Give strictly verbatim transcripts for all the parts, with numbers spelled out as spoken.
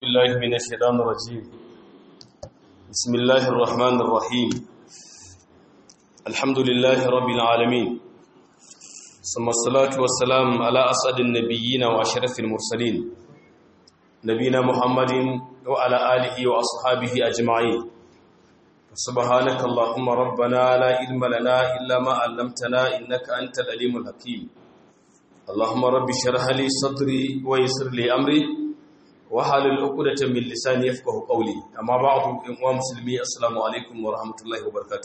بالله من الشيطان الرجيم. بسم الله الرحمن الرحيم. الحمد لله رب العالمين، ثم الصلاة والسلام على أسعد النبيين وأشرف المرسلين نبينا محمد وعلى آله وأصحابه أجمعين. سبحانك اللهم ربنا لا علم لنا إلا ما علمتنا إنك أنت العليم الحكيم. اللهم رب اشرح لي صدري ويسر لي أمري wahalul uqdatan min lisani yafqahu qawli. Amma ba'du, in uwa musulmi, assalamu alaikum wa rahmatullahi wa barakatuh.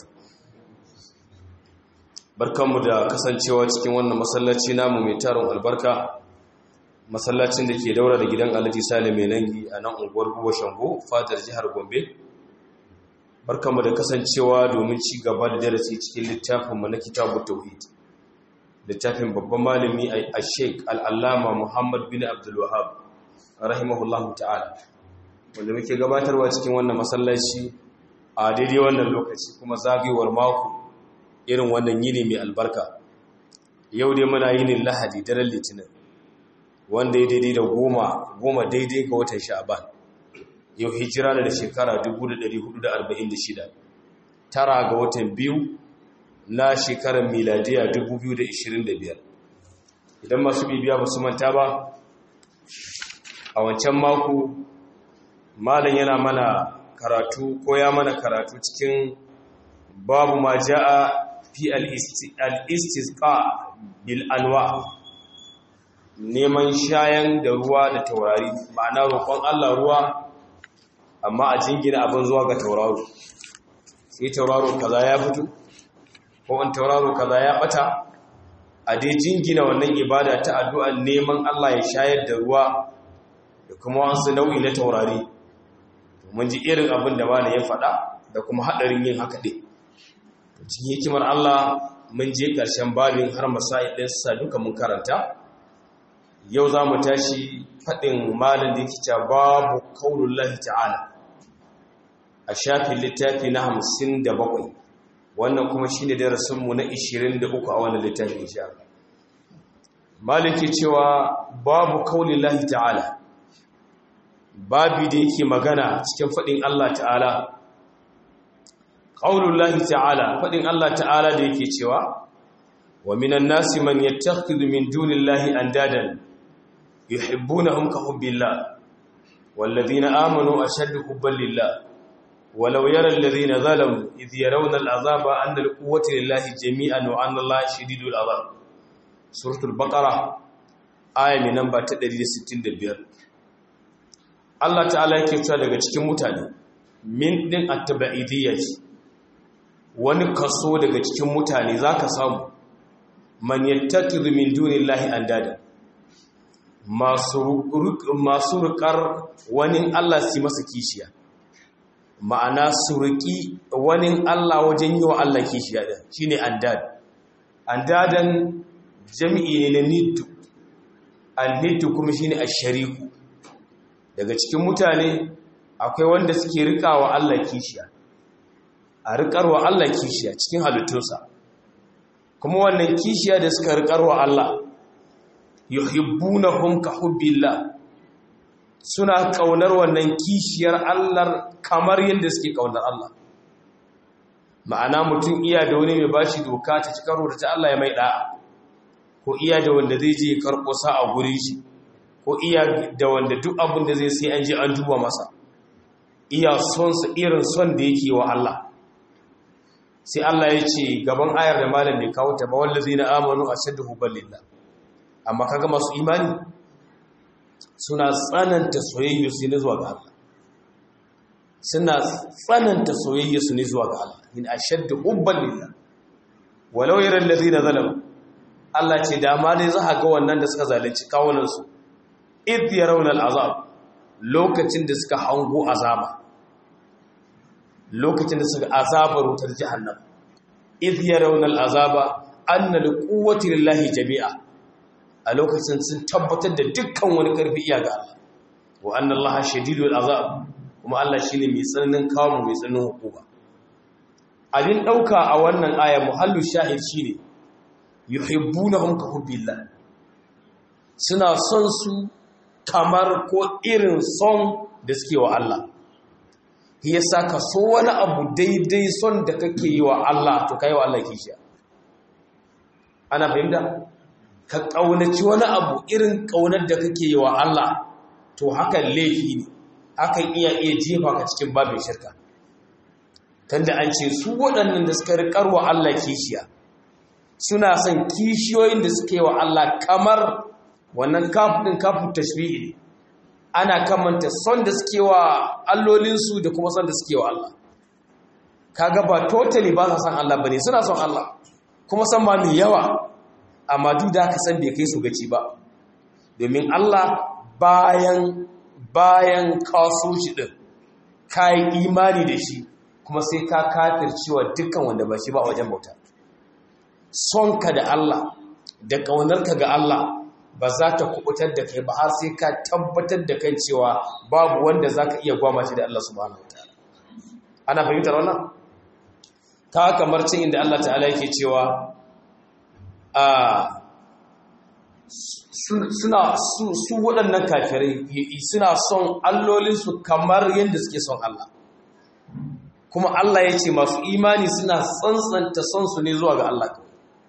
Barkanmu da kasancewa cikin wannan masallaci namu mai tarin albarka, masallacin da ke daura da gidan Alhaji Sale mai nangi a nan unguwar Buwa Shango, fadar jihar Gombe. Barkanmu da kasancewa domin ci gaba da darasi cikin littafin mu na Kitabut Tauhid, littafin babban malami a Sheikh Al-Allama Muhammad bin Abdul Wahhab rahimahullahu ta'ala, wanda muke gabatarwa cikin wannan masallaci a daidai wannan lokaci kuma zagayewar mako irin wannan yini mai albarka. Yau dai muna yinin Lahadi daren Litinin, wanda ya daidai da goma goma daidai ga watan Sha'ban. Yau hijira da shekara dubu da ɗari hudu da arba'in da shida, tara ga watan biyu na shekarar miladiya dubu biyu da ishirin da biyar. Idan masu bibiya ba su manta ba, a wancan mako malam yana mana karatu ko ya mana karatu cikin babu ma ja'a fi al-istisqa bil anwa, neman shayan da ruwa da taurari, ma'ana roƙon Allah ruwa amma a jingina abin zuwa ga tauraro. Sai tauraro kaza ya fito ko an tauraro kaza ya bata, a dai jingina wannan ibada ta addu'a neman Allah ya shayar da ruwa da kuma wasu nau'i na taurari. Mun ji irin abin da malam ya faɗa da kuma haɗarin yin haka ɗin. Cikin hikimar Allah mun je ƙarshen babin har masail ɗinsa duka mun karanta. Yau za mu tashi faɗin malam da yake cewa babu qaulullahi ta'ala a shafin littafi na hamsin da bakwai. Wannan kuma shine darasinmu na ishirin da uku a wannan littafin insha Allah. Malam ke cewa babu qaulillahi ta'ala, babi da yake magana cikin faɗin Allah ta'ala, qaulullahi ta'ala, faɗin Allah ta'ala da yake cewa wa minan nasi man yattakhidhu min dunillahi andadan yuhibbunahum ka hubbillah walladhina amanu ashaddu hubban lillah walau yara alladhina zalamu idh yarawna al'azaba anna al-quwwata lillahi jami'an wa anna Allaha shadidul 'adhab. Suratul Baqara aya mai namba ta ɗari da sittin da biyar. Allah ta'ala yake cewa daga cikin mutane, min din at-tabi'idiyya ce, wani kaso daga cikin mutane zaka samu man yattakizu min dunillahi andada, masu masu rukar wani Allah su masa kishiya, ma'ana su ruki wani Allah wajen yi wa Allah kishiya din shine andad. Andadan jami'i ne na niddu, an-niddu kuma shine ash-shariku. Daga cikin mutane akwai wanda suke rikawa Allah kishiya, a rikarwa Allah kishiya cikin halittunsa, kuma wannan kishiya da suka rikarwa Allah yuhibbunahum ka hubbillah, suna kaunar wannan kishiyar Allah kamar yadda suke kaunar Allah. Ma'ana mutum iya da wani mai bashi doka ta cikar da ta Allah ya mai da'a, ko iya da wanda zai je karɓo sa a gurin shi, ko iya da wanda duk abin da zai sai an ji an duba masa, iya son sa irin son da yake wa Allah. Sai Allah ya ce gaban ayar da malam ne kawo ta ba wallazina amanu ashaddu hubban lillah, amma kaga masu imani suna tsananta soyayya su ne zuwa ga Allah, suna tsananta soyayya su ne zuwa ga Allah, in ashaddu hubban lillah walau yara allazina zalamu. Allah ce da ma dai za ga wannan da suka zalunci kawunan su, idh yarawna al'azab, lokacin da suka hango azaba, lokacin da suka azabar wutar jahannam, idh yarawna al'azaba anna liquwwati lillahi jami'a, a lokacin sun tabbatar da dukkan wani karfi iya ga Allah, wa anna Allaha shadidul azab, kuma Allah shine mai tsananin kawo mai tsananin hukuma. Abin dauka a wannan aya muhallu shahid shine yuhibbunahum ka hubbillah, suna son su kamar ko irin son da suke wa Allah. Yasa ka so wani abu daidai son da kake yi wa Allah to kai wa Allah kishiya. Ana fahimta? Ka kaunaci wani abu irin kaunar da kake yi wa Allah to hakan laifi ne. Hakan iya iya jefa ka cikin babin shirka. Tunda an ce su waɗannan da suka riƙar wa Allah kishiya suna son kishiyoyin da suke wa Allah kamar wannan kafin kafin tashbihi ne. Ana kamanta son da suke wa allolinsu da kuma son da suke wa Allah. Kaga ba totally ba sa son Allah bane, suna son Allah kuma san ma mai yawa, amma duk da ka san bai kai su gaci ba. Domin Allah bayan bayan kaso shi din kai imani da shi kuma sai ka kafircewa dukkan wanda ba shi ba a wajen bauta. Sonka da Allah da ƙaunarka ga Allah ba za ta kubutar da kai ba har sai ka tabbatar da kan cewa babu wanda za ka iya gwama shi da Allah subhanahu wa ta'ala. Ana fahimtar wannan? Ta kamar cin inda Allah ta'ala yake cewa a suna su waɗannan kafirai suna son allolinsu kamar yadda suke son Allah. Kuma Allah ya ce masu imani suna tsantsanta son su ne zuwa ga Allah.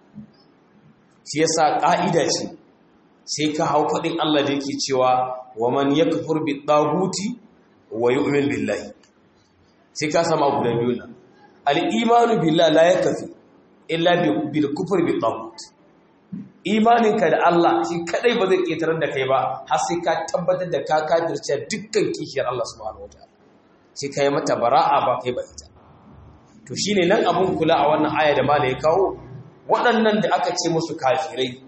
Shi yasa ƙa'ida ce sai ka hau faɗin Allah da yake cewa wa man yakfur bi taguti wa yu'min billahi. Sai ka sama guda biyu nan. Al-imanu billahi la yakfi illa bil kufri bi tagut. Imaninka da Allah shi kadai ba zai ƙetarar da kai ba har sai ka tabbatar da ka kafirce dukkan kishiyar Allah subhanahu wataala. Sai ka yi mata bara'a ba kai ba ita. To shine nan abun kula a wannan aya da malai ya kawo, waɗannan da aka ce musu kafirai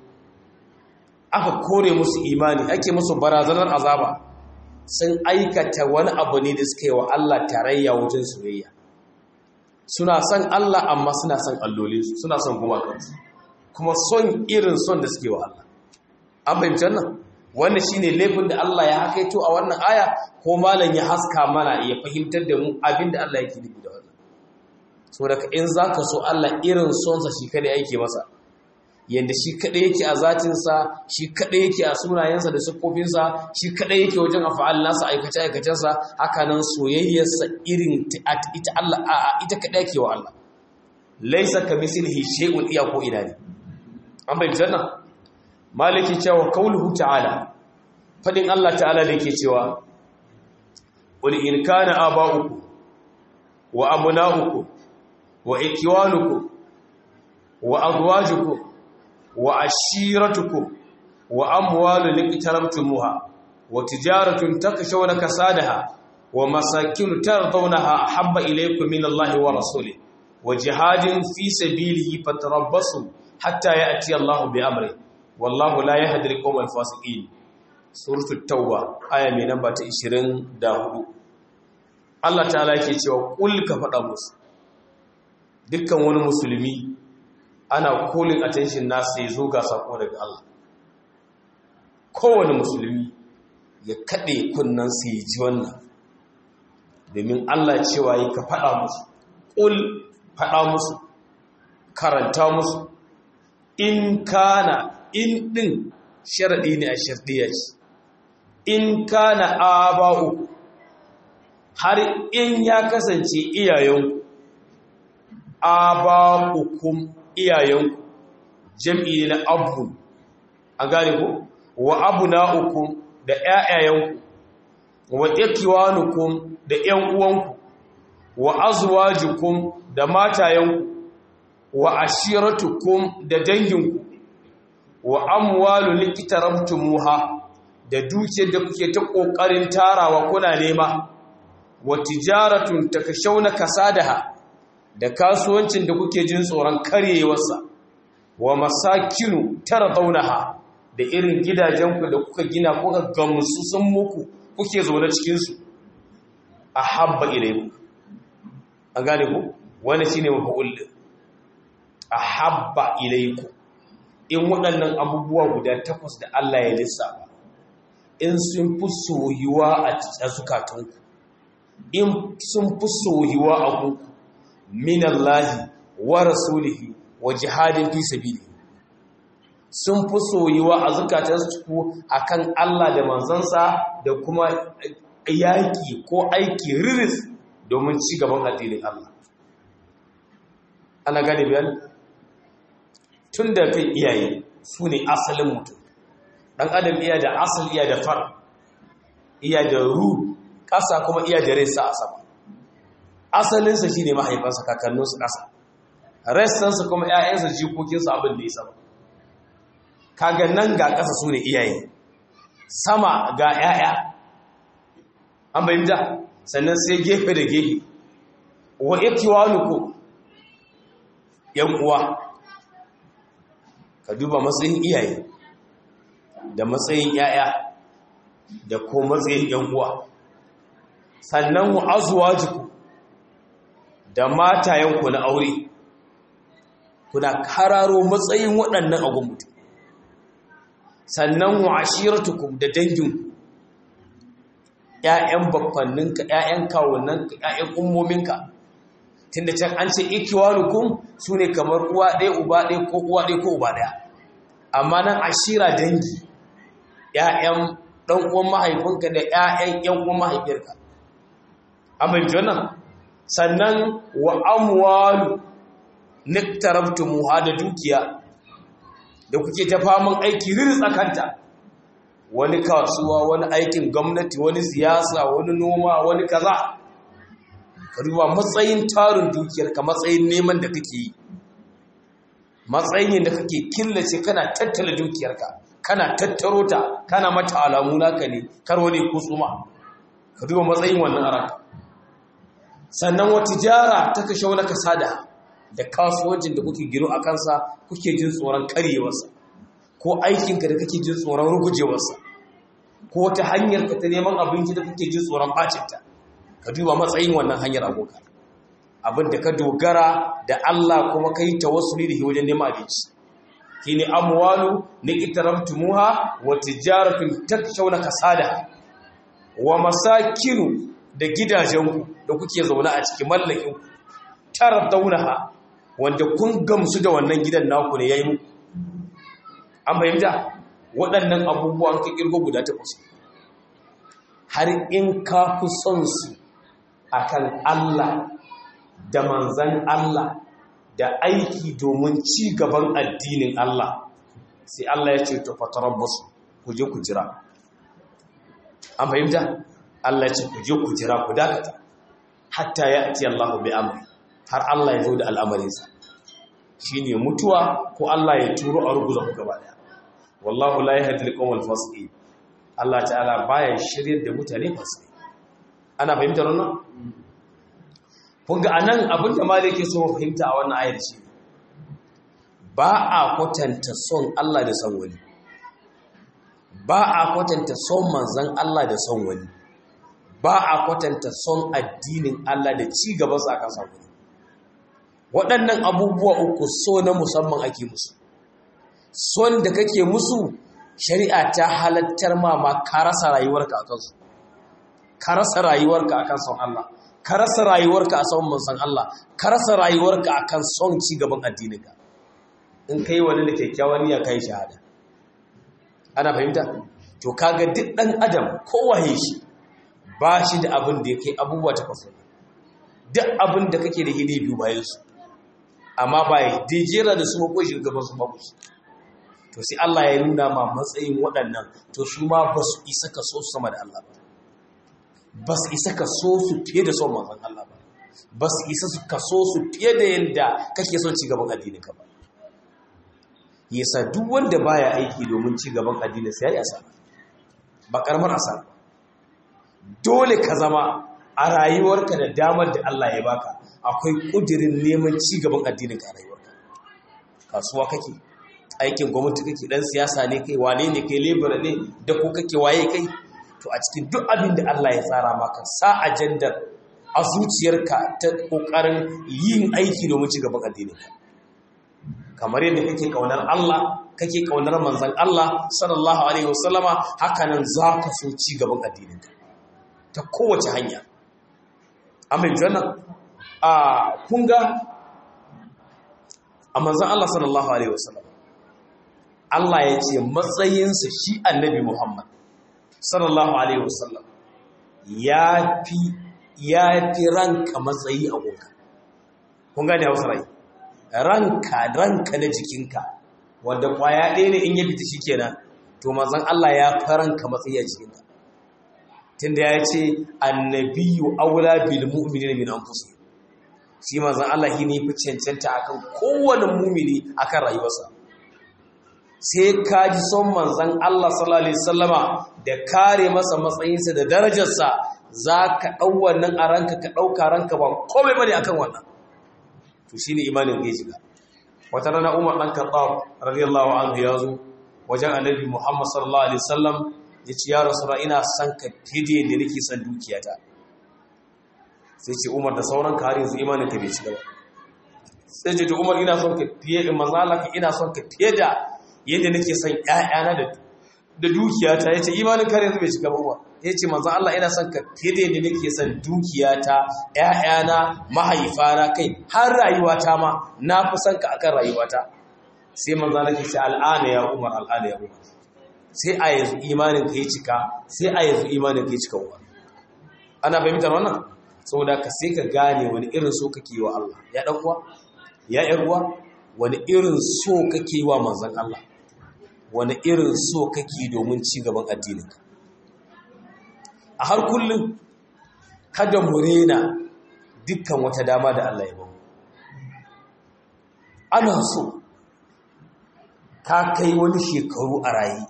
aka kore musu imani ake musu barazanar azaba sun aikata wani abu ne da suka yi wa Allah tarayya wajen soyayya. Suna son Allah amma suna son allolinsu, suna son gumakansu, kuma son irin son da suke wa Allah. An fahimci wannan? Wannan shine laifin da Allah ya hakaito a wannan aya, ko malam ya haska mana ya fahimtar da mu abin da Allah yake nufi da wannan. So daga in zaka so Allah irin sonsa shi kadai yake masa, yanda shi kadai yake a zatinsa, shi kadai yake a sunayensa da siffofinsa, shi kadai yake wajen afa'al nasa aikace aikacensa, haka nan soyayyarsa irin ita Allah ita kadai yake wa Allah. Laisa kamithlihi shay'un iya ko ina ne. An bayyana nan maliki cewa kauluhu ta'ala, fadin Allah ta'ala da yake cewa qul in kana aba'ukum wa abna'ukum wa ikwanukum wa azwajukum wa ashiratukum wa amwalun iqtarabtumuha wa tijaratun takshawna kasadaha wa masakin tardawnaha habba ilaykum min Allahi wa rasulihi wa jihadin fi sabilihi fatarabbasu hatta ya'ti Allahu bi amri wallahu la yahdi al-qawma al-fasiqin. Suratul Tauba aya mai namba ta ishirin da hudu. Allah ta'ala yake cewa kul ka faɗa musu, dukkan wani musulmi ana calling attention nasa ya zo ga sako daga Allah. Kowane musulmi ya kaɗe kunnan sa ya ji wannan, domin Allah cewa yi ka faɗa musu, kul faɗa musu, karanta musu, in kana in ɗin sharaɗi ne a sharɗiya ce, in kana aba'u har in ya kasance iyayenku, aba'ukum iyayenku jam'i na abun, a gane ku, wa abuna'ukum da ƴaƴayenku, wa ikiwanukum da ƴan uwanku, wa azwajukum da matayenku, wa ashiratukum da danginku, wa amwalu likitarabtumuha da dukiyar da kuke ta kokarin tarawa kuna nema, wa tijaratun takashawna kasadaha da kasuwancin da kuke jin tsoron karyewarsa, wa masakinu taradawnaha da irin gidajenku da kuka gina kuka gamsu sun muku kuke zaune cikin su, ahabba ilaykum. An gane ku, wannan shine mafa'ul din ahabba ilaykum. In waɗannan abubuwa guda takwas da Allah ya lissafa, in sun fi soyuwa a zukatanku, in sun fi soyuwa a gunku, minallahi wa rasulihi wa jihadin fi sabili, sun fi soyuwa a zukatansu akan Allah da manzansa da kuma yaƙi ko aiki riris domin ci gaban addinin Allah. Ana gane biyan tun da kai iyaye su ne asalin mutum. Ɗan adam iya da asali iya da far, iya da ru ƙasa kuma iya da resa a sama. Asalinsa shi ne mahaifansa kakanninsu ƙasa, ressansa kuma ‘ya'yansa jikokinsu abin da ya sama. Kaga nan ga ƙasa su ne iyaye, sama ga ‘ya'ya, an bayyanta sannan sai gefe da gefe, wa ikiwanuku ‘yan uwa, ka duba matsayin iyaye da matsayin ‘ya'ya da ko matsayin ‘yan uwa, sannan wa azwajiku da matayenku na aure, kuna kararo matsayin waɗannan agun mutum, sannan wa ashiratukum da danginku, ‘ya'yan baffanninka, ‘ya'yan kawunanka, ‘ya'yan ummominka, tun da can an ce ikiwanukum su ne kamar uwa ɗaya uba ɗaya ko uwa ɗaya ko uba ɗaya, amma nan ashira dangi, ‘ya'yan ɗan'uwan mahaifinka da ‘ya'yan ‘yan'uwan mahaifiyarka, amma wannan sannan wa amwalu niktarabtumuha da dukiya da kuke ta faman aiki riris akanta, wani kasuwa, wani aikin gwamnati, wani siyasa, wani noma, wani kaza, ka duba matsayin tarin dukiyarka, matsayin neman da kake yi, matsayin da kake killace kana tattala dukiyarka, kana tattaro ta, kana mata alamu naka ne, karo ne ko tsuma, ka duba matsayin wannan araka. Sannan wa tijara ta kashe wani kasada da kasuwancin da kuke gino a kansa kuke jin tsoron karyewarsa, ko aikinka da kake jin tsoron rugujewarsa, ko ta hanyar ka ta neman abinci da kake jin tsoron bacinta, ka duba matsayin wannan hanyar aboka, abin da ka dogara da Allah kuma ka yi tawassuli da shi wajen neman abinci, shi ne amwalu na itaramtumuha wa tijaratun takshawna kasada wa masakinu da gidajenku da kuke zaune a cikin mallakin tarar daunaha wanda kun gamsu da wannan gidan naku ne yayi muku, an fahimta waɗannan abubuwan ka kirgo guda takwas, har in ka fi son su akan Allah da manzan Allah da aiki domin ci gaban addinin Allah, sai Allah ya ce to fatarabbasu, ku je ku jira, an fahimta Allah ya ce ku je ku jira ku dakata hatta ya ati Allah bi amri, har Allah ya zo da al'amarinsa, shine mutuwa ko Allah ya turo a ruguza ku gaba daya. Wallahu la yahdi al-qawmal fasiqin, Allah ta'ala baya shiryar da mutane fasiki. Ana fahimtar wannan? Kun ga anan abin da malai yake so fahimta a wannan ayar ce, ba a kwatanta son Allah da son wani, ba a kwatanta son manzon Allah da son wani, ba a kwatanta son addinin Allah da ci gaban sa kan wani. Waɗannan abubuwa uku so na musamman ake musu. Son da kake musu shari'a ta halattar ma ma ka rasa rayuwarka a kansu, ka rasa rayuwarka a kan son Allah, ka rasa rayuwarka a son manzon Allah, ka rasa rayuwarka a kan son ci gaban addininka. In kai wani da kyakkyawan niyya kai shahada. Ana fahimta? To kaga duk ɗan adam kowaye shi ba shi da abin da ya kai abubuwa ta kafa, duk abin da kake da hidi biyu bayan su, amma ba ya dijera da su ko shugaban su babu shi. To sai Allah ya nuna ma matsayin waɗannan, to su ma ba su isa ka so su sama da Allah ba, ba su isa ka so su fiye da son manzon Allah ba, ba su isa ka so su fiye da yadda kake son ci gaban addinin ka ba. Yasa duk wanda baya aiki domin ci gaban addinin sa yayi asara, ba karamar asara. Dole ka zama a rayuwarka da damar da Allah ya baka akwai kudirin neman ci gaban addinin ka a rayuwarka. Kasuwa kake, aikin gwamnati kake, dan siyasa ne kai, wane ne kai, lebura ne, da ko kake waye kai, to a cikin duk abin da Allah ya tsara maka sa ajandar a zuciyarka ta kokarin yin aiki domin ci gaban addinin ka. Kamar yadda kake kaunar Allah, kake kaunar manzon Allah sallallahu alaihi wasallama, haka nan za ka so ci gaban addinin ka ta kowace hanya. Amin jannan a kunga a manzan Allah sallallahu alaihi wasallam Allah ya ce matsayinsa shi annabi Muhammad sallallahu alaihi wasallam ya fi ya fi ranka matsayi a gunka. Kun gane Hausa rai? Ranka ranka na jikinka wanda kwaya ɗaya ne in ya fita shikenan, to manzon Allah ya fi ranka matsayi a jikinka. Tunda ya ce annabiyyu aula bil mu'minina min anfusihim. Shi manzon Allah shi ne fi cancanta akan kowane mumini akan rayuwarsa. Sai ka ji son manzon Allah sallallahu alaihi wasallama da kare masa matsayinsa da darajarsa, za ka ɗau wannan a ranka ka ɗauka ranka ba komai bane akan wannan. To shine imanin ya shiga. Wata rana Umar dan Khattab radiyallahu anhu ya zo wajen Annabi Muhammad sallallahu alaihi wasallam ya ce ya Rasulullah ina son ka fide da nake son dukiyata. Sai ce Umar da sauran ka har yanzu imanin ka bai shiga ba. Sai ce to Umar ina son ka fiye da manzo Allah ka ina son ka fiye da yadda nake son ƴaƴana da da dukiyata. Yace imanin ka yanzu bai shiga ba Umar. Yace manzo Allah ina son ka fiye da yadda nake son dukiyata, ƴaƴana, mahaifana, kai har rayuwata ma na fi son ka akan rayuwata. Sai manzo Allah ya ce al'ana ya Umar, al'ana ya Umar. Sai a yanzu imanin ka ya cika, sai a yanzu imanin ka ya cika Umar. Ana fahimtar wannan? Saboda ka sai ka gane wani irin so kake yi wa Allah. Ya dan uwa, ya ƴar uwa, wani irin so kake yi wa manzon Allah. Wani irin so kake domin ci gaban addininka. A har kullum kada mu rena dukkan wata dama da Allah ya bamu. Ana so ka kai wani shekaru a rayi,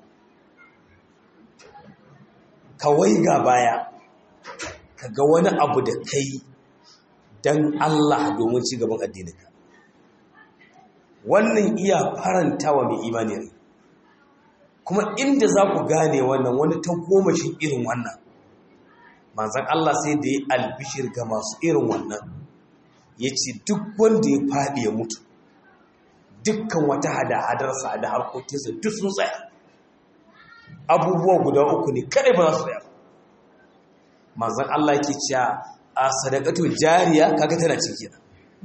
ka waiga baya, ka ga wani abu da kai don Allah domin ci gaban addininka. Wannan iya faranta wa mai imani rai. Kuma inda za ku gane wannan wani ta goma shi irin wannan, manzan Allah sai da ya albishir ga masu irin wannan, ya ce duk wanda ya faɗi ya mutu, dukkan wata hada-hadarsa da harkokinsa duk sun tsaya. Abubuwa guda uku ne kadai ba za su tsaya. Manzan Allah ke cewa a sadakatu jariya kaga tana ciki nan.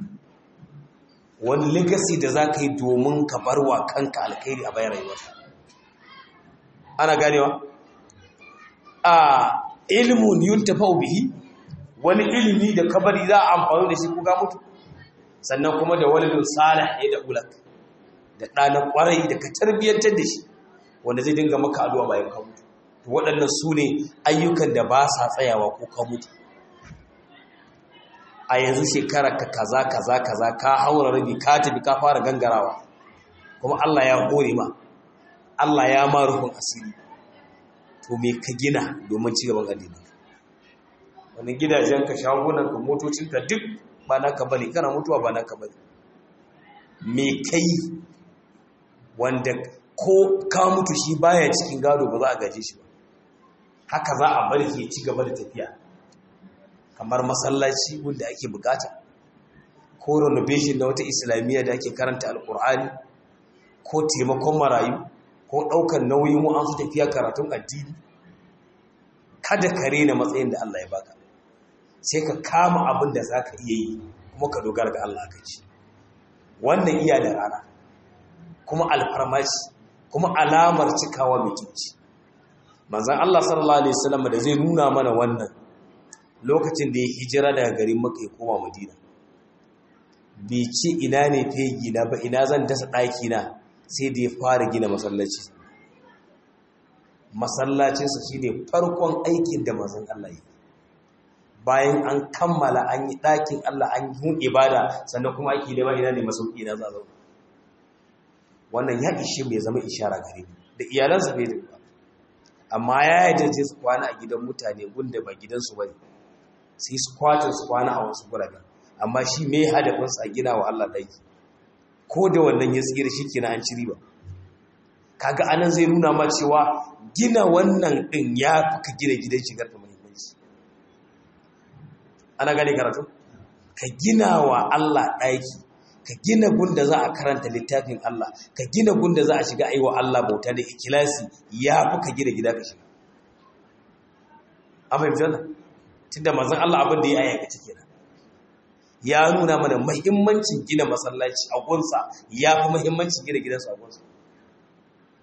Wani legacy da za ka yi domin ka bar wa kanka alkhairi a bayan rayuwarka. Ana ganewa? A ilmun yuntafa'u bihi, wani ilimi da kabari za a amfani da shi ko ga mutu. Sannan kuma da walidun salih ya da ulak, da ɗana ƙwarai da ka tarbiyyantar da shi wanda zai dinga maka addu'a bayan ka mutu. Waɗannan su ne ayyukan da ba sa tsayawa ko ka mutu. A yanzu shekarar ka kaza kaza kaza ka haura rabi ka tafi ka fara gangarawa, kuma Allah ya hore ma, Allah ya ma rufin asiri. To me ka gina domin ci gaban addini? Wani gidajen ka, shagunan ka, motocin ka duk ba naka bane, kana mutuwa ba naka bane. Me kai wanda ko ka mutu shi baya cikin gado ba za a gaje shi ba, haka za a bar shi ci gaba da tafiya. Kamar masallaci wanda ake bukata, ko renovation da wata islamiyya da ake karanta alkur'ani, ko taimakon marayu, ko ɗaukar nauyin mu an su tafiya karatun addini. Kada ka rena matsayin da Allah ya baka, sai ka kama abin da za ka iya yi kuma ka dogara ga Allah ka ci. Wannan iya da rana, kuma alfarmaci, kuma alamar cikawa mai kinci. Manzan Allah sallallahu alaihi wasallam da zai nuna mana wannan lokacin da ya hijira daga garin Makka ya koma Madina, bai ce ina ne fegi na ba, ina zan dasa ɗaki na, sai da ya fara gina masallaci. Masallacinsa shine farkon aikin da manzon Allah yi. Bayan an kammala an yi ɗakin Allah an yi ibada, sannan kuma aiki da ba ina ne masauki na za zauna. Wannan ya ishe mai zama ishara gare ni da iyalansa bai da ba. Amma ya yarda su kwana a gidan mutane gunda ba gidansu bane, sai su kwata su kwana a wasu guraben. Amma shi me hadafinsa a gina wa Allah ɗaki, ko da wannan ya tsira shi kenan an ci riba. Kaga anan zai nuna ma cewa gina wannan ɗin ya fi ka gina gidan shigar da muhimmanci. Ana gane karatu? Ka gina wa Allah ɗaki, ka gina gunda za a karanta littafin Allah, ka gina gunda za a shiga aiwa Allah bauta da ikilasi, ya fi ka gina gida ka shiga. Amma yanzu nan, tunda manzon Allah abin da ya ayyaka kenan. Ya nuna mana muhimmancin gina masallaci a gunsa, ya fi muhimmancin gina gidansu a gunsa.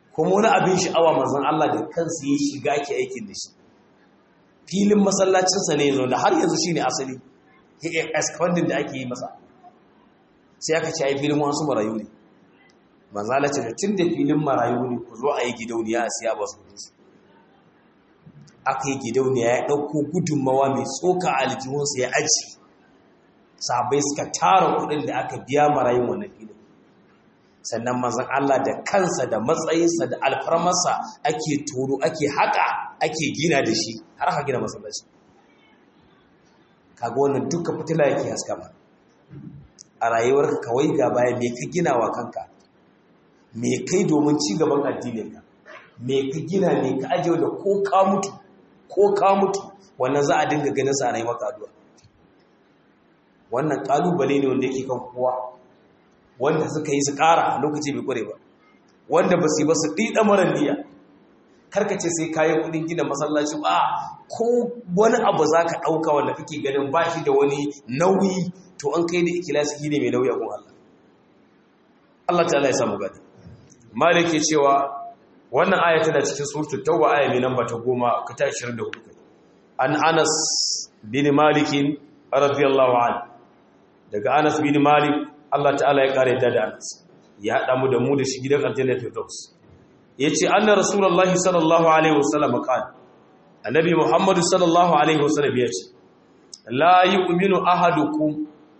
kuma wani abin sha'awa manzon Allah da kansa ya shiga ke aikin da shi filin masallacinsa ne yanzu da har yanzu shi ne asali expanding da ake yi masa sai aka ce ai filin wasu marayu ne manzon Allah ce tun da filin marayu ne ku zo a yi gidauniya a siya ba su su aka yi gidauniya ya ɗauko gudunmawa mai tsoka a aljihunsa ya aji sahabbai suka tara kuɗin da aka biya marayun wannan filin sannan manzon Allah da kansa da matsayinsa da alfarmarsa ake toro ake haka ake gina da shi har aka gina masallaci kaga wannan duka fitila yake haska ma a rayuwarka kawai ga baya me ka gina wa kanka me kai domin ci gaban addininka me ka gina me ka ajiye da ko ka mutu ko ka mutu wannan za a dinga ganin sa a rayuwarka addu'a wannan kalubale ne wanda yake kan kowa wanda suka yi su ƙara lokaci bai kware ba wanda ba su yi ba su ɗiɗa marar niyya karkace sai kayan kudin gina masallaci ba ko wani abu za ka ɗauka wanda kake ganin ba shi da wani nauyi to an kai da ikilasi ne mai nauyi a kun Allah Allah ta'ala ya samu gadi malik ke cewa wannan aya tana cikin suratul tauba aya mai namba ta goma ka ta ashirin da hudu an Anas bin Malik radiyallahu anhu daga Anas bin Malik Allah ta'ala ya kare da Anas ya haɗa mu da mu da shi gidan aljanna firdaus yace anna rasulullahi sallallahu alaihi wasallam qala annabi muhammad sallallahu alaihi wasallam yace la yu'minu ahadukum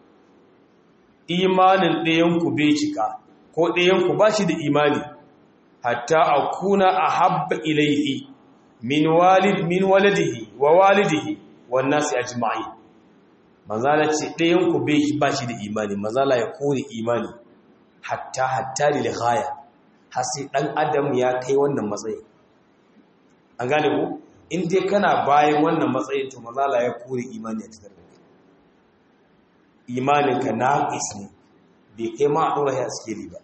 imanin ɗayan ku bai cika ko ɗayan ku bashi da imani hatta akuna ahabba ilayhi min walid min waladihi wa walidihi wan nasi ajma'in manzala ce ɗayan ku bai bashi da imani manzala ya kore imani hatta hatta lil ghaya har sai ɗan adam ya kai wannan matsayin an gane ku in dai kana bayan wannan matsayin to mazala ya kore imani a cikin da imaninka naqis ne bai kai ma a ɗora ya askeri ba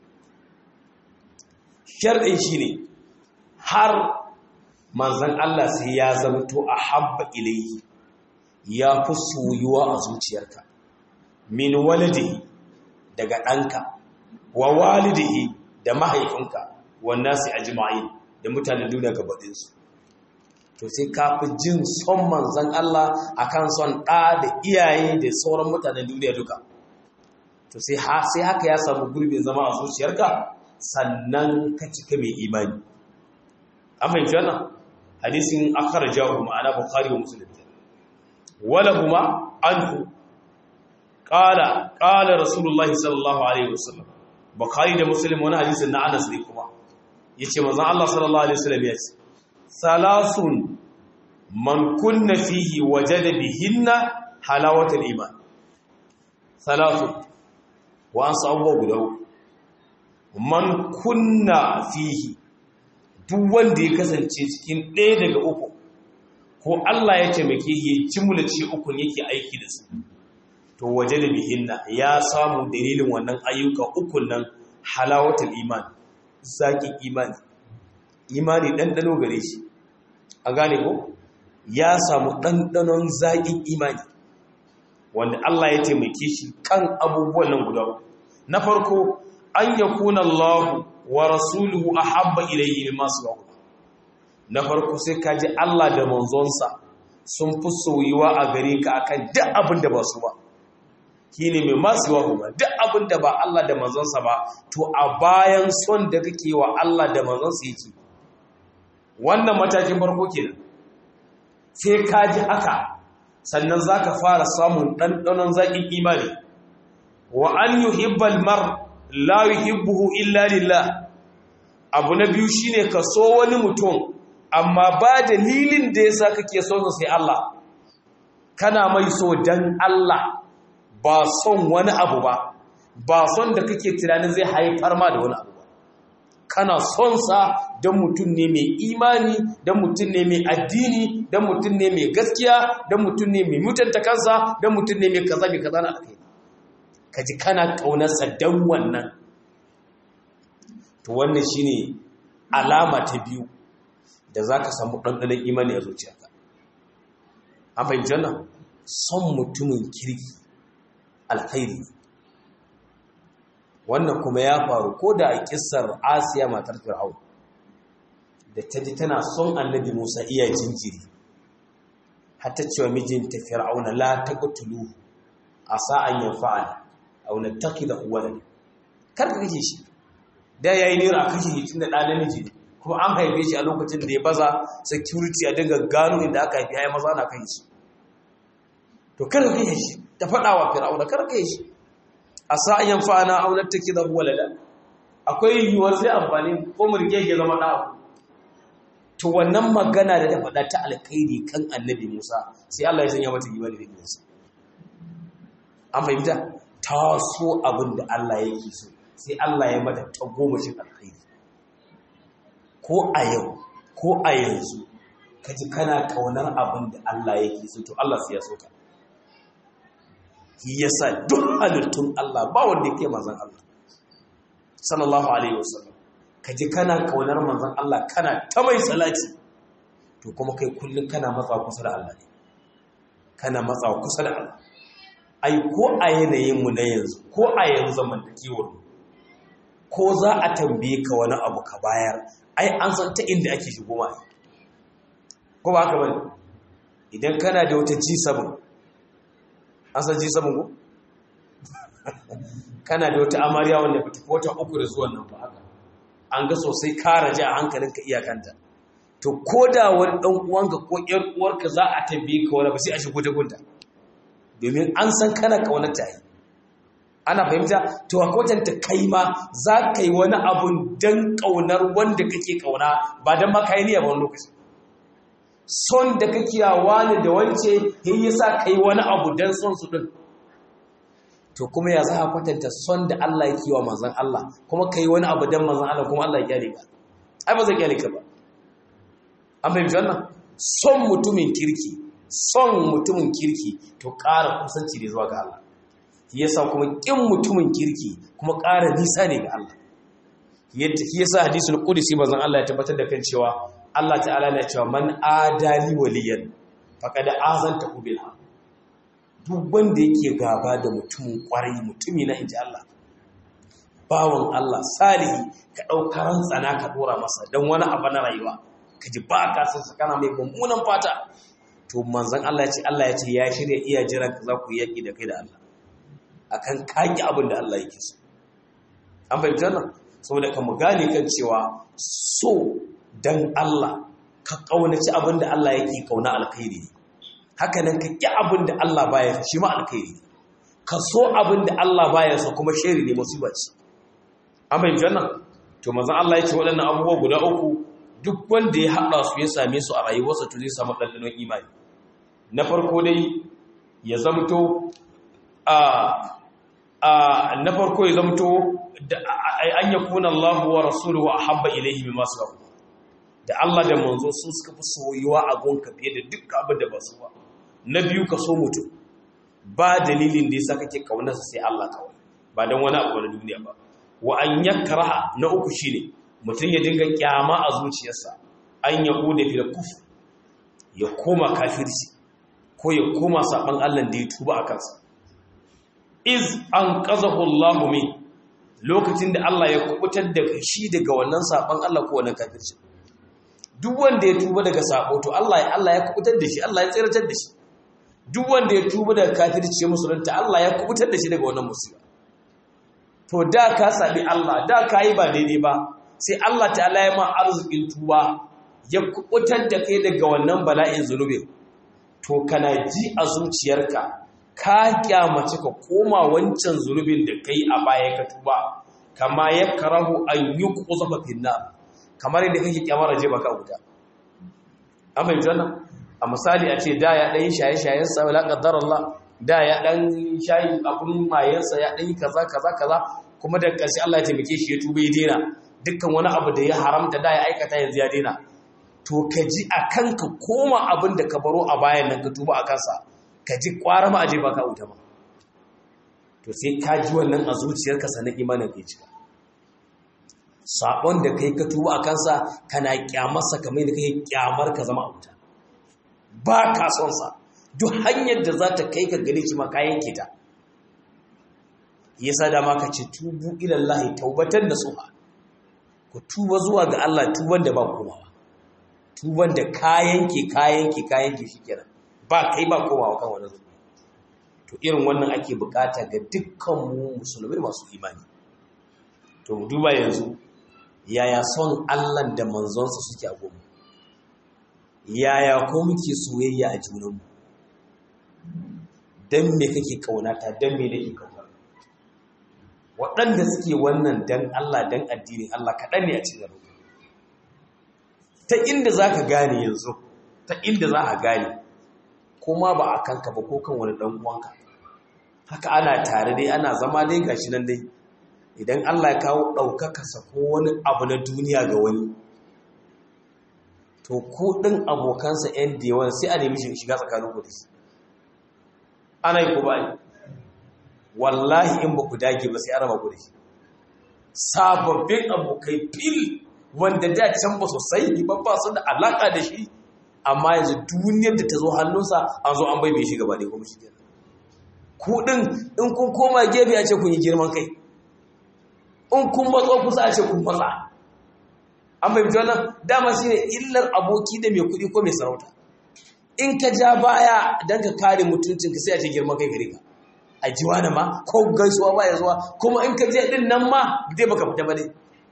sharɗin shi ne har manzan Allah sai ya zamto a habba ilayhi ya fi soyuwa a zuciyarka min walidihi daga ɗanka wa walidihi da mahaifinka wannan sai ajma'in da mutanen duniya gabaɗinsu to sai ka fi jin son manzan Allah akan son ɗa da iyaye da sauran mutanen duniya duka to sai haka ya samu gurbin zama a zuciyarka sannan ka cika mai imani an fahimci wannan hadisin akhrajahu ma'ana bukhari wa muslim wala huma anhu qala qala rasulullahi sallallahu alaihi wasallam bukhari da muslim wani hadisin na Anas ne kuma yace manzon Allah sallallahu alaihi wasallam yace salasun man kunna fihi wajada bihinna halawatul iman salasun wa an sabu guda man kunna fihi duk wanda ya kasance cikin ɗaya daga uku ko Allah ya taimake ya cimulace uku yake aiki da su to waje da bihinna ya samu dalilin wannan ayyuka ukun nan halawatul iman zaƙin imani imani ɗanɗano gare shi a gane ko ya samu ɗanɗanon zaƙin imani wanda Allah ya taimake shi kan abubuwan nan guda na farko an yakuna Allah wa rasuluhu ahabba ilayhi mimma siwahu na farko sai ka ji Allah da manzonsa sun fi soyuwa a gare ka akan duk abin da ba su ba shine mai masuwa ba duk abin da ba Allah da manzonsa ba to a bayan son da kake wa Allah da manzonsa yake wannan matakin farko kenan sai ka ji haka sannan zaka fara samun dandanon zakin imani wa an yuhibbal mar la yuhibbuhu illa lillah abu na biyu shine ka so wani mutum amma ba dalilin da yasa kake so sai Allah kana mai so dan Allah ba son wani abu ba ba son da kake tunanin zai haifar ma da wani abu ba kana son sa dan mutum ne mai imani dan mutum ne mai addini dan mutum ne mai gaskiya dan mutum ne mai mutunta kansa dan mutum ne mai kaza mai kaza na alkai kaji kana kaunarsa dan wannan to wannan shine alama ta biyu da zaka samu dandanan imani a zuciyarka an fahimci wannan son mutumin kirki alkhairi wannan kuma ya faru ko da a kissar Asiya matar Fir'aun da ta ji tana son annabi Musa iya jinjiri hatta cewa mijinta Fir'auna la taqtulu asa an yanfa'ana aw nattakhidha walada kar ka kace shi da yayi nira kace shi tunda da namiji ne kuma an haife shi a lokacin da ya baza security a dinga gano inda aka haifi yayi maza na kai shi to kar ka kace shi ta fada wa Fir'auna kar ka kace shi asa an yanfa'ana aw nattakhidha walada akwai yiwuwar sai amfani ko mu rike ya zama da to wannan magana da ta faɗa ta alkhairi kan annabi Musa sai Allah ya sanya mata imani da Musa an fahimta ta so abin da Allah yake so sai Allah ya mata ta goma shi alkhairi ko a yau ko a yanzu kaji kana kaunar abin da Allah yake so to Allah sai ya so ka shi yasa duk halittun Allah ba wanda yake manzon Allah sallallahu alaihi wasallam kaji kana kaunar manzon Allah kana ta mai salati to kuma kai kullun kana matsa kusa da Allah ne kana matsa kusa da Allah ai ko a yanayin mu na yanzu ko a yanzu zamantakewar mu ko za a tambaye ka wani abu ka bayar ai an san ta inda ake shigo ma ko ba haka bane idan kana da wata G seven an san G seven ko kana da wata amarya wanda ba ta wata uku da zuwan nan ba haka an ga sosai ka raja a hankalinka iyakanta to ko da wani dan uwanka ko ƴar uwarka za a tambaye ka wani ba sai a shigo ta gunta domin an san kana kaunar ta yi ana fahimta to a kwatanta kai ma za ka yi wani abun dan kaunar wanda kake kauna ba dan ma kai niyya ba wani lokaci son da kake yawa ne da wance yayin yasa kai wani abu dan son su din to kuma ya za a kwatanta son da Allah yake wa manzon Allah kuma kai wani abu dan manzon Allah kuma Allah ya kyale ka ai ba zai kyale ka ba an fahimci wannan son mutumin kirki son mutumin kirki to ƙara kusanci ne zuwa ga Allah yasa kuma kin mutumin kirki kuma ƙara nisa ne ga Allah yasa hadisul qudsi manzon Allah ya tabbatar da kan cewa Allah ta'ala na cewa man adali waliyan faqad azantahu bil haqq duk wanda yake gaba da mutumin kwarai mutumi na inji Allah bawon Allah salihi ka dauka ran tsana ka dora masa dan wani abu na rayuwa kaji ba ka san sa kana mai mummunan fata to manzon Allah ya ce Allah ya ce ya shirye iya jiran ka za ku yaki da kai da Allah akan kaki abin da Allah yake so an fahimta nan saboda ka mu gane kan cewa so dan Allah ka kaunaci abin da Allah yake kauna alkhairi ne haka nan ka ƙi abin da Allah baya shi ma alkhairi ka so abin da Allah baya so kuma shari ne musiba ce an bai jannan to manzon Allah ya ce waɗannan abubuwa guda uku duk wanda ya haɗa su ya same su a rayuwarsa to zai samu ɗanɗanon imani na farko dai ya zamto a a na farko ya zamto an yakuna Allah wa rasuluhu ahabba ilayhi mimma sabu da Allah da manzo sun suka fi soyuwa a gonka fiye da duk abin da ba su ba na biyu ka so mutum ba dalilin da yasa kake kaunarsa sai Allah kawai ba dan wani abu na duniya ba wa an yakraha na uku shine mutum ya dinga kyama a zuciyarsa an yahuda fil kufr ya koma kafirci ko ya koma saban Allah da ya tuba a kansa iz an qazahu Allah min lokacin da Allah ya kubutar da shi daga wannan saban Allah ko wannan kafirci duk wanda ya tuba daga sabo to Allah ya Allah ya kubutar da shi Allah ya tsiratar da shi duk wanda ya tuba daga kafirci ya musulunta Allah ya kubutar da shi daga wannan musiba to da ka sabi Allah da ka yi ba daidai ba sai Allah ta'ala ya ma arzikin tuba ya kubutar da kai daga wannan bala'in zunubin to kana ji a zuciyarka ka kyamace ka koma wancan zunubin da kai a baya ka tuba kama yakrahu an yuqzafa fil nar kamar yadda kake kyamar je baka wuta amma yanzu nan a misali a ce da ya dan shaye-shayen sa wala qaddar Allah da ya dan shayi abun mayen sa ya dan kaza kaza kaza kuma da ƙarshe Allah ya taimake shi ya tuba ya dena dukkan wani abu da ya haramta da ya aikata yanzu ya dena to ka ji akan ka koma abin da ka baro a bayan nan ka tuba akan sa ka ji kwara ma aje baka wuta ba to sai ka ji wannan a zuciyarka sanin imanin kai cika sabon da kai ka tuba a kansa kana kyamarsa kamar da kai kyamar ka zama a wuta ba ka son sa duk hanyar da za ta kai ka gare shi ma ka yanke ta yasa da ma ka ce tubu ila Allah taubatan nasuha ku tuba zuwa ga Allah tuban da ba komawa tuban da kayan ke kayan ke kayan ke shikenan ba kai ba komawa kan wannan zunubi. To irin wannan ake bukata ga dukkan mu musulmai masu imani. To mu duba yanzu yaya son Allah da manzonsa suke a gobe, yaya ko muke soyayya a junanmu, dan me kake kaunata, dan me nake kauna. Waɗanda suke wannan dan Allah dan addinin Allah kaɗan ne a cikin ruwa. Ta inda za ka gane yanzu, ta inda za ka gane, kuma ba a kanka ba ko kan wani ɗan uwanka. Haka ana tare dai, ana zama dai gashi nan dai. Idan Allah ya kawo ɗaukakarsa ko wani abu na duniya ga wani, to ku ɗin abokansa ‘yan da yawan sai a nemi shiga tsakanin ku da shi. Ana yi ku ba ne? Wallahi in ba ku dage ba sai an raba ku da shi. Sababbin abokai fil wanda da can ba sosai ba ba su da alaƙa da shi, amma yanzu duniyar da ta zo hannunsa an zo an bai mai shi gaba ɗaya kuma shi kenan. Ku ɗin in kun koma gefe a ce kun yi girman kai. In kun matso kusa a ce kun matsa. An bai fito nan dama shi ne illar aboki da mai kuɗi ko mai sarauta. In ka ja baya don ka kare mutuncinka sai a ce girman kai gare ka. A ji wani ma ko gaisuwa ba ya zuwa, kuma in ka je ɗin nan ma zai baka fita ba ne.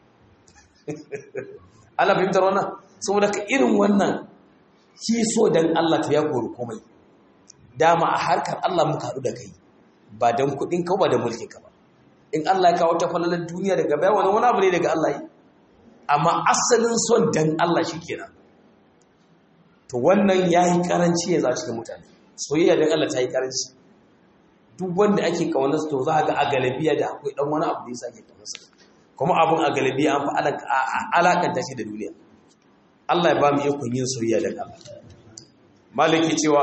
Allah fahimtar wannan saboda ka irin wannan shi so don Allah ta ya kori komai. Dama a harkar Allah muka haɗu da kai ba don kuɗin ka ba da mulkin ka ba. In Allah ya kawo ta falalar duniya daga baya wani wani abu ne daga Allah yi, amma asalin son dan Allah shi kenan. To wannan ya yi karanci ya za cikin mutane, soyayya dan Allah ta yi karanci. Duk wanda ake kaunarsa to za a ga a galabiya da akwai dan wani abu da ya sake kaunarsa, kuma abun a galabiya an fi alakanta shi da duniya. Allah ya ba mu ikon yin soyayya dan Allah. Maliki cewa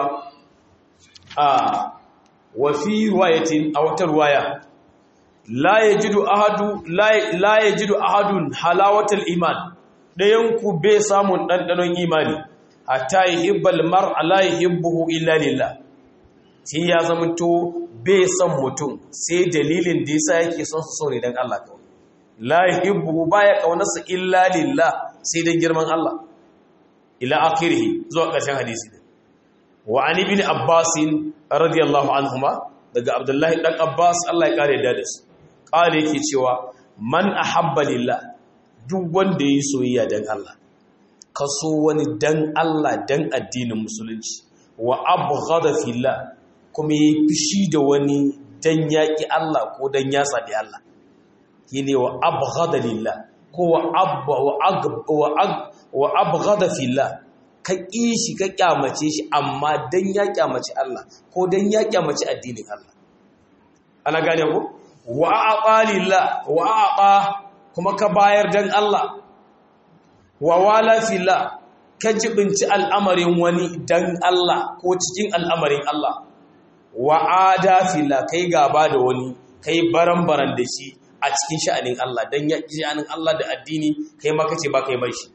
a wa fi riwayatin aw ta riwaya la yajidu ahadu la yajidu ahadun halawatal iman, dayan ku bai samun dandanon imani hatta yuhibbal mar'a la yuhibbuhu illa lillah. Sai ya zamanto bai san mutum sai dalilin da yasa yake son su sore dan Allah kawai. La yuhibbuhu baya kaunarsa illa lillah sai dan girman Allah. Ila akhirih zuwa ƙarshen hadisi. Wa an ibn Abbas radiyallahu anhuma, daga Abdullahi dan Abbas Allah ya kare da su. Kale yake cewa man ahabba lillah, duk wanda yi soyayya dan Allah, kaso wani dan Allah dan addinin musulunci, wa abghada fillah, kuma yi fishi da wani dan yaki Allah ko dan yasa da Allah, yene wa abghada lillah ko wa abba wa ag wa ag wa abghada fillah, ka kishi ka kyamace shi amma dan ya kyamace Allah ko dan ya kyamace addinin Allah. Ana gane ko? Wa aqa lillah wa aqa, kuma ka bayar dan Allah, wa wala fillah, ka jibinci al'amarin wani dan Allah ko cikin al'amarin Allah, wa ada fillah, kai gaba da wani, kai baran-baran da shi a cikin sha'anin Allah dan ya ki sha'anin Allah da addini, kai ma kace ba kai bai shi.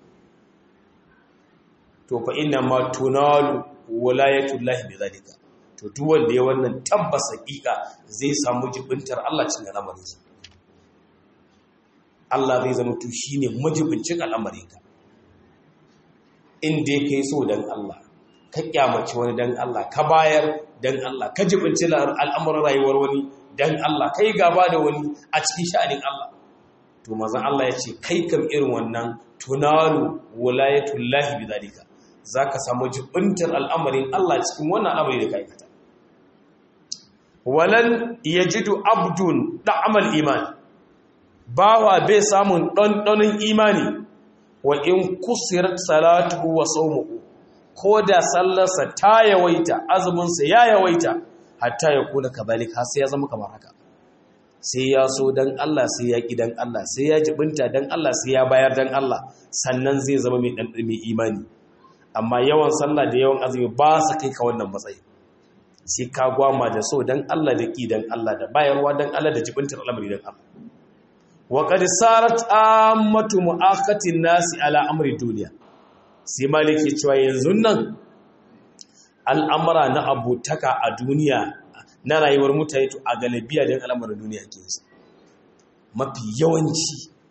To fa inna ma tunalu walayatullahi bizalika, to duk wanda ya wannan tabbas hakika zai samu jibintar Allah cikin al'amarinsa. Allah zai zama to shine majibincin al'amarinka. Inda kai so dan Allah, ka kyamace wani dan Allah, ka bayar dan Allah, ka jibinci al'amuran rayuwar wani dan Allah, kai gaba da wani a cikin sha'anin Allah, to manzon Allah ya ce kai kam irin wannan tunalu walayatullahi bizalika, zaka samu jibintar al'amarin Allah cikin wannan al'amari da kai kata. Walan yajidu abdun da'amal iman, bawa bai samun ɗanɗanon imani, wa in kusirat salatuhu wa sawmuhu, ko da sallarsa ta yawaita, azuminsa ya yawaita, hatta ya kula kazalika, sai ya zama kamar haka. Sai ya so dan Allah, sai ya ki dan Allah, sai ya jibinta dan Allah, sai ya bayar dan Allah, sannan zai zama mai ɗanɗan mai imani. Amma yawan sallah da yawan azumi ba su kai ka wannan matsayi. Sai ka gwama da so dan Allah, da ki dan Allah, da bayarwa dan Allah, da jibintar al'amari dan Allah. Wa qad sarat ammatu mu'aqatin nasi ala amri duniya, sai maliki cewa yanzu nan al'amara na abutaka a duniya na rayuwar mutane to a galabiya dan al'amarin duniya ke yi. Mafi yawanci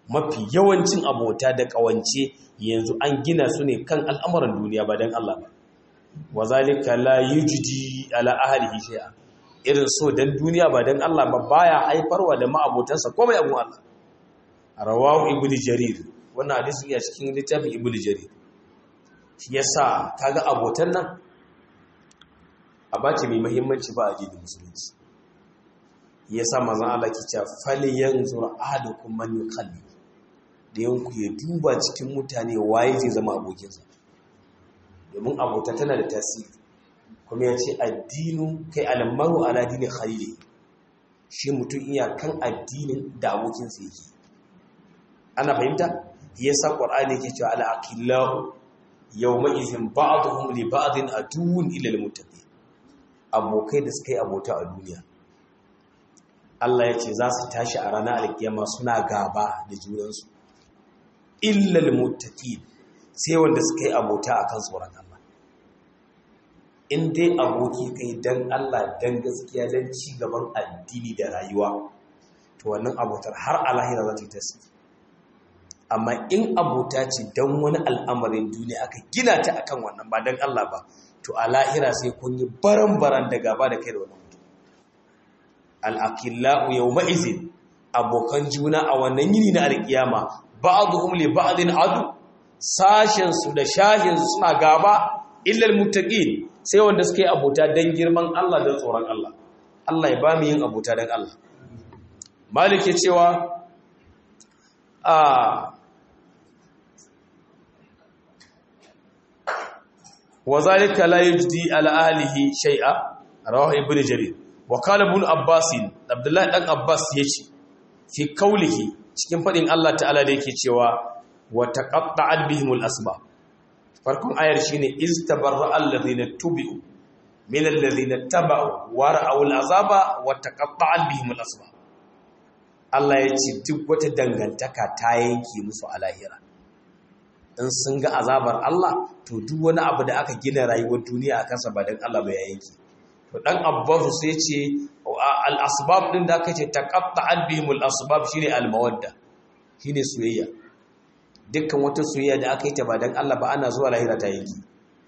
mafi yawancin abota da ƙawance yanzu an gina su ne kan al'amuran duniya ba don Allah ba wa zalika la yujdi ala ahlihi shay'a irin so dan duniya ba dan Allah ba baya haifarwa da ma'abotansa komai abun Allah rawahu ibnu jarir wannan hadisi ya cikin littafin ibnu jarir shi yasa kaga abotan nan abace mai muhimmanci ba a addinin musulunci yasa manzon Allah ke cewa fal yanzur ahadukum man yuqalli da yanku ya duba cikin mutane waye zai zama abokinsa domin abota tana da tasiri kuma ya ce addinu kai almaru ala dini khalili shi mutum iya kan addinin da abokinsa yake ana fahimta yasa qur'ani yake cewa al aqillahu yawma idhin ba'dhum li ba'din aduwwun ila al muttaqin abokai da suka yi abota a duniya Allah ya ce za su tashi a ranar alkiyama suna gaba da junansu illa al muttaqin sai wanda suka yi abota akan tsoron Allah in dai aboki kai dan Allah dan gaskiya dan ci gaban addini da rayuwa to wannan abotar har a lahira za ta yi tasiri amma in abota ce dan wani al'amarin duniya aka gina ta akan wannan ba dan Allah ba to a lahira sai kun yi baran-baran da gaba da kai da wannan mutum al-aqillau yawma izin abokan juna a wannan yini na alkiyama ba'dhum li ba'din adu sashen su da shahin su suna gaba illa al-muttaqin sai wanda suke abota dan girman Allah da tsoron Allah Allah ya ba mu yin abota dan Allah malike cewa a wazalika la yujdi ala alihi shay'a rawahu ibnu jarir wa qala ibn abbas abdullahi dan abbas yace fi kaulihi cikin fadin Allah ta'ala da yake cewa wa taqatta'at bihimul asbab farkon ayar shine istabarra alladhina tubi'u min alladhina taba'u wa ra'aw al'azaba wa taqatta'at bihimul asbab Allah yace duk wata dangantaka ta yanke musu a lahira in sun ga azabar Allah to duk wani abu da aka gina rayuwar duniya akan sa ba dan Allah ba ya yanke to dan Abbas sai ce al asbab din da aka ce taqatta'at bihimul asbab shine al mawadda shine soyayya dukkan wata soyayya da aka yi ta ba dan Allah ba ana zuwa lahira ta yanki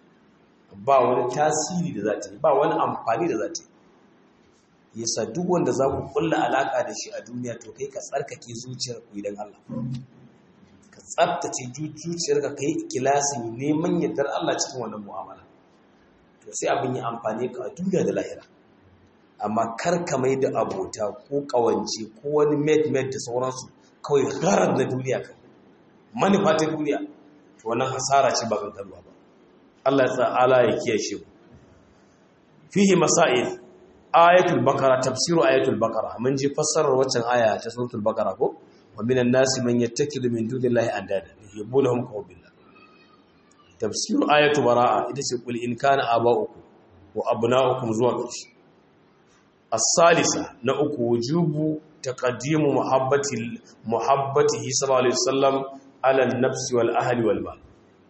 ba wani tasiri da za ta yi ba wani amfani da za ta yi yasa duk wanda za ku kulla alaka da shi a duniya to kai ka tsarkake zuciyar ku idan Allah ka tsaftace zuciyar ka kai ikilasin neman yardar Allah cikin wannan mu'amala to sai abin yi amfani ka a duniya da lahira amma kar ka mai da abota ko kawance ko wani mate mate da sauransu kawai gharar na duniya ka manufa ta duniya to wannan hasara ce ba kankanuwa ba Allah ya ta'ala ya kiyashe mu fihi masail ayatul baqara tafsiru ayatul baqara mun ji fassarar waccan aya ta suratul baqara ko wa minan nasi man yattakidu min dunillahi andada yuhibbunahum ka billah tafsiru ayatul baraa ita ce kul in kana aba'ukum wa abna'ukum zuwa ƙarshe as-salisa na uku wujubu taqaddimu muhabbati muhabbatihi sallallahu alaihi wasallam ala nafsi wal ahli wal mal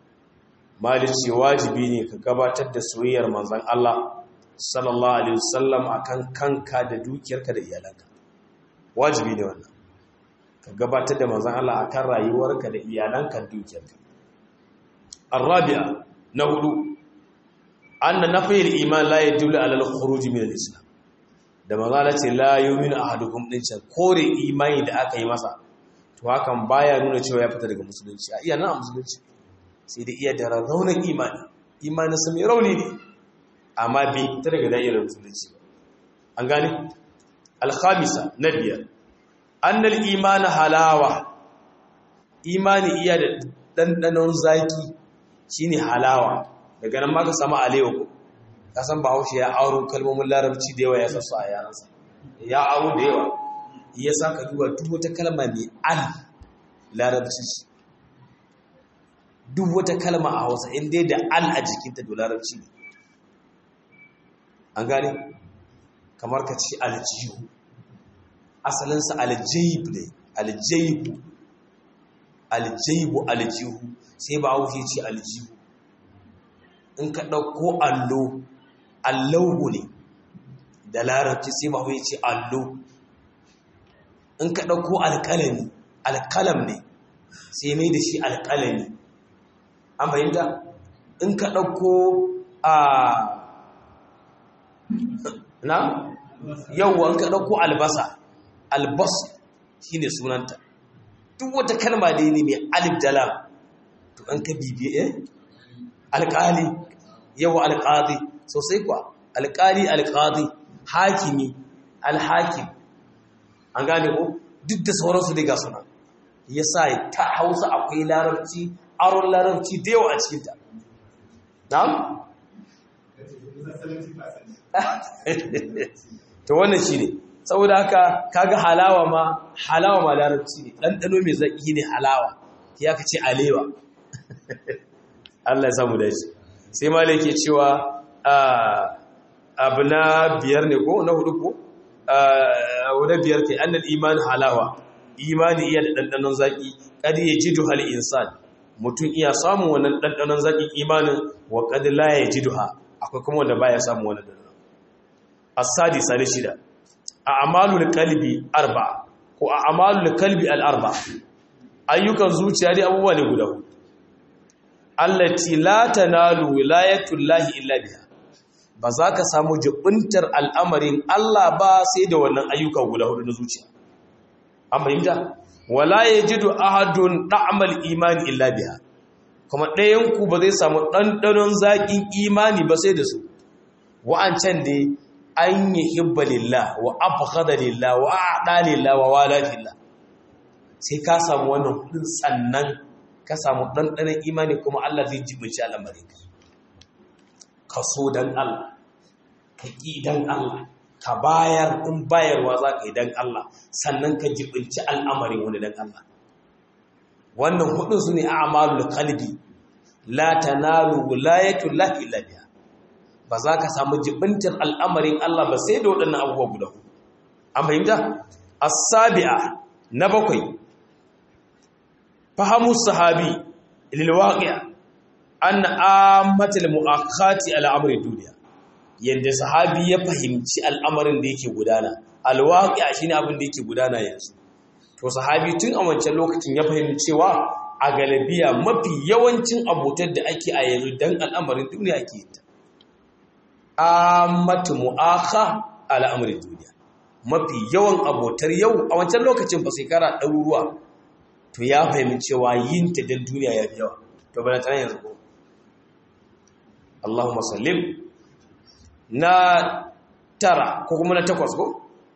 malici wajibi ne ka gabatar da soyayyar manzon Allah sallallahu alaihi wasallam akan kanka da dukiyarka da iyalanka wajibi ne wannan ka gabatar da manzon Allah akan rayuwarka da iyalanka da dukiyarka arabi'a na hudu anna nafiyul iman la yadullu ala al-khuruj min al-islam da manzon Allah ce la yu'minu ahadukum din can kore imani da aka yi masa to hakan baya nuna cewa ya fita daga musulunci a iya nan musulunci sai da iya da raunin imani imanin sa mai rauni ne amma bai fita daga da'irar musulunci ba an gane al-khamisa na biyar annal iman halawa imani iya da dandanon zaki shine halawa daga nan ma ka samu alewa ko ka san Bahaushe ya aro kalmomin larabci da yawa ya sassu a yaransa ya aro da yawa ya sa ka duba duk wata kalma mai al larabci ce duk wata kalma a hausa inda da al a jikinta da larabci ne an gane kamar ka ce aljihu asalinsa aljaib ne aljaibu aljaibu aljihu sai ba hausa ce aljihu in ka ɗauko allo allahu ne da larabci sai ba hausa ce allo in ka ɗauko alƙalami alƙalam ne sai mai da shi alƙalami an fahimta in ka ɗauko a na yawwa in ka ɗauko albasa albas shi ne sunanta duk wata kalma da ne mai alif da lam to an ka bibiye eh alƙali yawa alƙadi sosai kuwa alƙali alƙadi hakimi alhakim an gane ko duk da sauransu dai ga suna yasa ta Hausa akwai larabci aron larabci da yawa a cikinta na'am to wannan shine saboda haka kaga halawa ma halawa ma larabci ne ɗanɗano mai zaki ne halawa ya ka ce alewa Allah ya samu dace sai malai ke cewa abu na biyar ne ko na hudu ko na biyar kai annal iman halawa imani iya da ɗanɗanon zaki kad yajidu hal insan mutum iya samun wannan ɗanɗanon zakin imanin wa kad la yajiduha akwai kuma wanda baya samun wannan ɗanɗanon as-sadi sali shida a amalul qalbi arba ko a amalul qalbi al arba ayyukan zuciya dai abubuwa ne guda hudu allati la tanalu wilayatullahi illa biha ba za ka samu jibintar al'amarin Allah ba sai da wannan ayyuka guda hudu na zuciya an fahimta wala yajidu ahadun da'mal imani illa biha kuma ɗayan ku ba zai samu ɗanɗanon zaƙin imani ba sai da su wa'ancan dai an yi hibba lillah wa abghada lillah wa a'da lillah wa wala lillah sai ka samu wannan hudun sannan ka samu ɗanɗanon imani kuma Allah zai jibinci al'amarin ka ka so dan Allah ka ƙi dan Allah ka bayar in bayarwa za ka yi dan Allah sannan ka jibinci al'amarin wani dan Allah wannan hudun su ne a'malul qalbi la tanalu wilayatul lahi illa biha ba za ka samu jibintar al'amarin Allah ba sai da waɗannan abubuwa guda hudu an fahimta as-sabi'a na bakwai fahamu sahabi lil waqi'a an ammatul mu'akhati ala amri dunya yanda sahabi ya fahimci al'amarin da yake gudana al-waqi'a shine abin da yake gudana yanzu to sahabi tun a wancan lokacin ya fahimci cewa a galabiya mafi yawancin abotar da ake a yanzu dan al'amarin duniya ake ta ammatu mu'akha ala amri dunya mafi yawan abotar yau a wancan lokacin ba sai kara ɗaruruwa to ya fahimci cewa yin ta dan duniya ya fi yawa to bana tana yanzu ko Allahumma sallim na tara ko kuma na takwas ko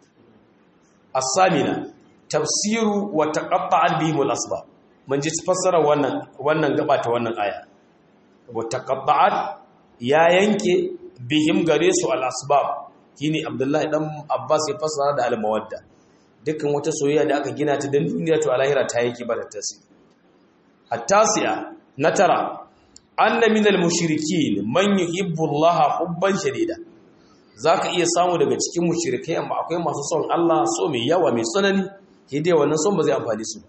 as-samina tafsiru wa taqatta'at bihim al-asbab mun ji fassara wannan wannan gaba ta wannan aya wa taqatta'at ya yanke bihim gare su al-asbab shine Abdullahi dan Abbas ya fassara da al-mawadda dukkan wata soyayya da aka gina ta dan duniya to alahira ta yake ba da tasiri at-tasi'a na tara anna minal mushrikin man yuhibbu Allah hubban shadida zaka iya samu daga cikin mushrikai amma akwai masu son Allah so mai yawa mai tsanani dai wannan son ba zai amfani su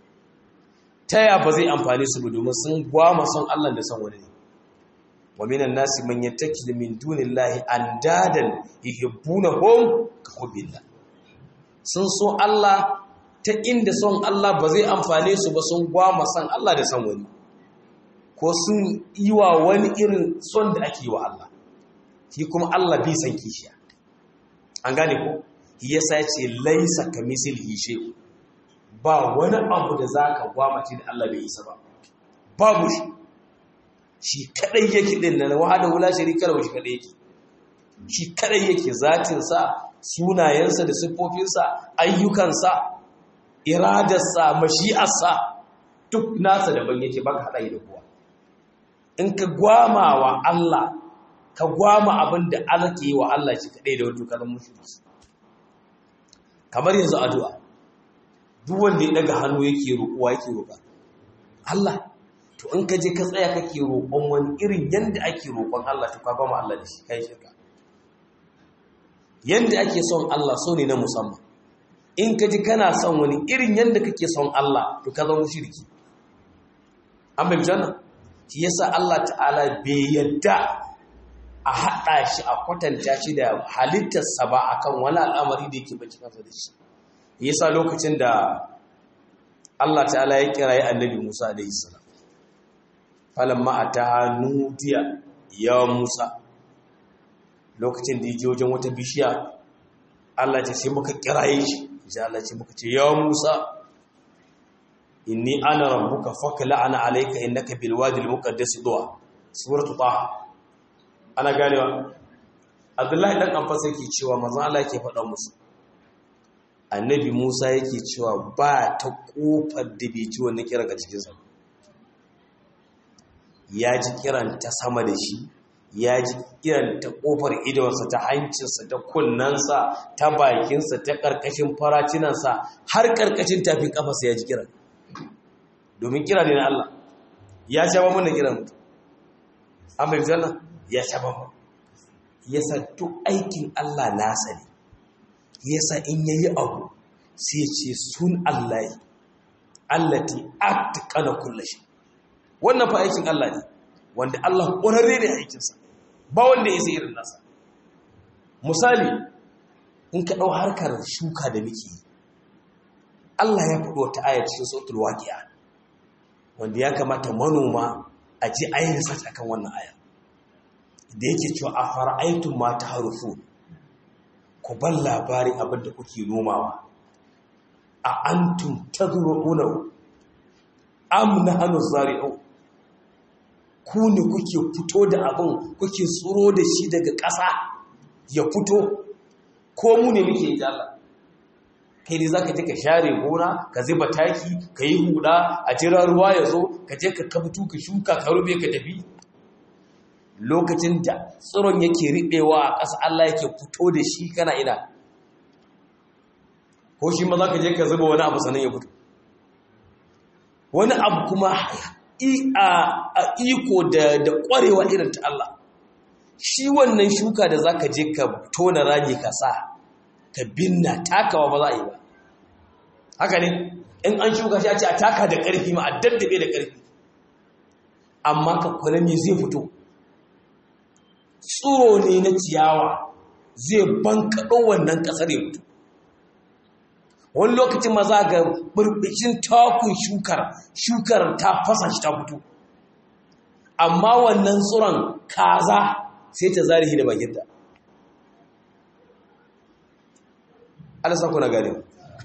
taya ba zai amfani su domin sun gwama son Allah da son wani wa minan nasi man yattakidu min dunillahi andadan yuhibbunahum ka hubbillah sun so Allah ta inda son Allah ba zai amfane su ba sun gwama son Allah da son wani ko sun yi wa wani irin son da ake yi wa Allah shi kuma Allah bai san kishiya an gane ko yasa ya ce laisa kamislihi shay ba wani abu da zaka gwamace da Allah bai yi sa ba babu shi shi kadai yake din nan wahada wala sharika lahu shi kadai yake shi kadai yake zatin sa sunayensa da siffofinsa ayyukansa iradarsa mashi'arsa duk nasa daban yake baka hada da kowa in ka gwama wa Allah ka gwama abin da Allah ke yi wa Allah shi kadai da wato kazan mushriki kamar yanzu addu'a duk wanda ya daga hannu yake roƙuwa yake roƙa Allah to in ka je ka tsaya kake roƙon wani irin yanda ake roƙon Allah to ka gwama Allah da shi kai shirka yanda ake son Allah so ne na musamman in ka ji kana son wani irin yanda kake son Allah to ka zama mushriki an bai janna shi yasa Allah ta'ala bai yadda a haɗa shi a kwatanta shi da halittarsa ba akan wani al'amari da yake bace kansa da shi yasa lokacin da Allah ta'ala ya kirayi annabi Musa alaihi salam falamma ataha nudiya ya Musa lokacin da yake wajen wata bishiya Allah ce sai muka kiraye shi sai Allah ce muka ce ya Musa inni ana rabbuka fakla'ana alayka innaka bil wadi al muqaddas duwa suratu taha ana ganewa Abdullahi dan Abbas yake cewa manzon Allah yake faɗa musu annabi Musa yake cewa ba ta kofar da bai ji wannan kiran ga cikin sa ya ji kiran ta sama da shi ya ji kiran ta kofar idonsa ta hancinsa ta kunnansa ta bakinsa ta karkashin faracinansa har karkashin tafin kafarsa ya ji kiran domin kira ne na Allah ya sha ba mun da kiran mutum an bai zalla ya sha ba mu yasa duk aikin Allah nasa ne yasa in yayi abu sai ya ce sun Allah allati atqana kullu shay wannan fa aikin Allah ne wanda Allah ƙwararre ne aikinsa ba wanda ya sai irin nasa misali in ka ɗau harkar shuka da muke yi Allah ya faɗo wata aya cikin suratul waqi'a wanda ya kamata manoma a ji ayin sa akan wannan aya da yake cewa afara'aytum ma taharufu ku ban labarin abin da kuke nomawa a antum tazru'una am nahnu zari'un ku ne kuke fito da abin kuke tsoro da shi daga ƙasa ya fito ko mu ne muke yi Allah kai ne za ka je ka share gona ka zuba taki ka yi huda a jira ruwa ya zo ka je ka kabutu ka shuka ka rube ka tafi lokacin da tsiron yake riɓewa a ƙasa Allah yake fito da shi kana ina ko shi ma za ka je ka zuba wani abu sanan ya fito wani abu kuma a iko da ƙwarewa irin ta Allah shi wannan shuka da za ka je ka tona rage ka sa ka binna takawa ba za a yi ba haka ne in an shuka shi a ce a taka da ƙarfi ma a daddabe da ƙarfi amma ka kula me zai fito tsiro ne na ciyawa zai bankaɗo wannan ƙasar ya fito wani lokacin ma za ga burbushin takun shukar shukar ta fasa shi ta fito amma wannan tsiron kaza sai ta zarihi da bakinta alasa kuna gane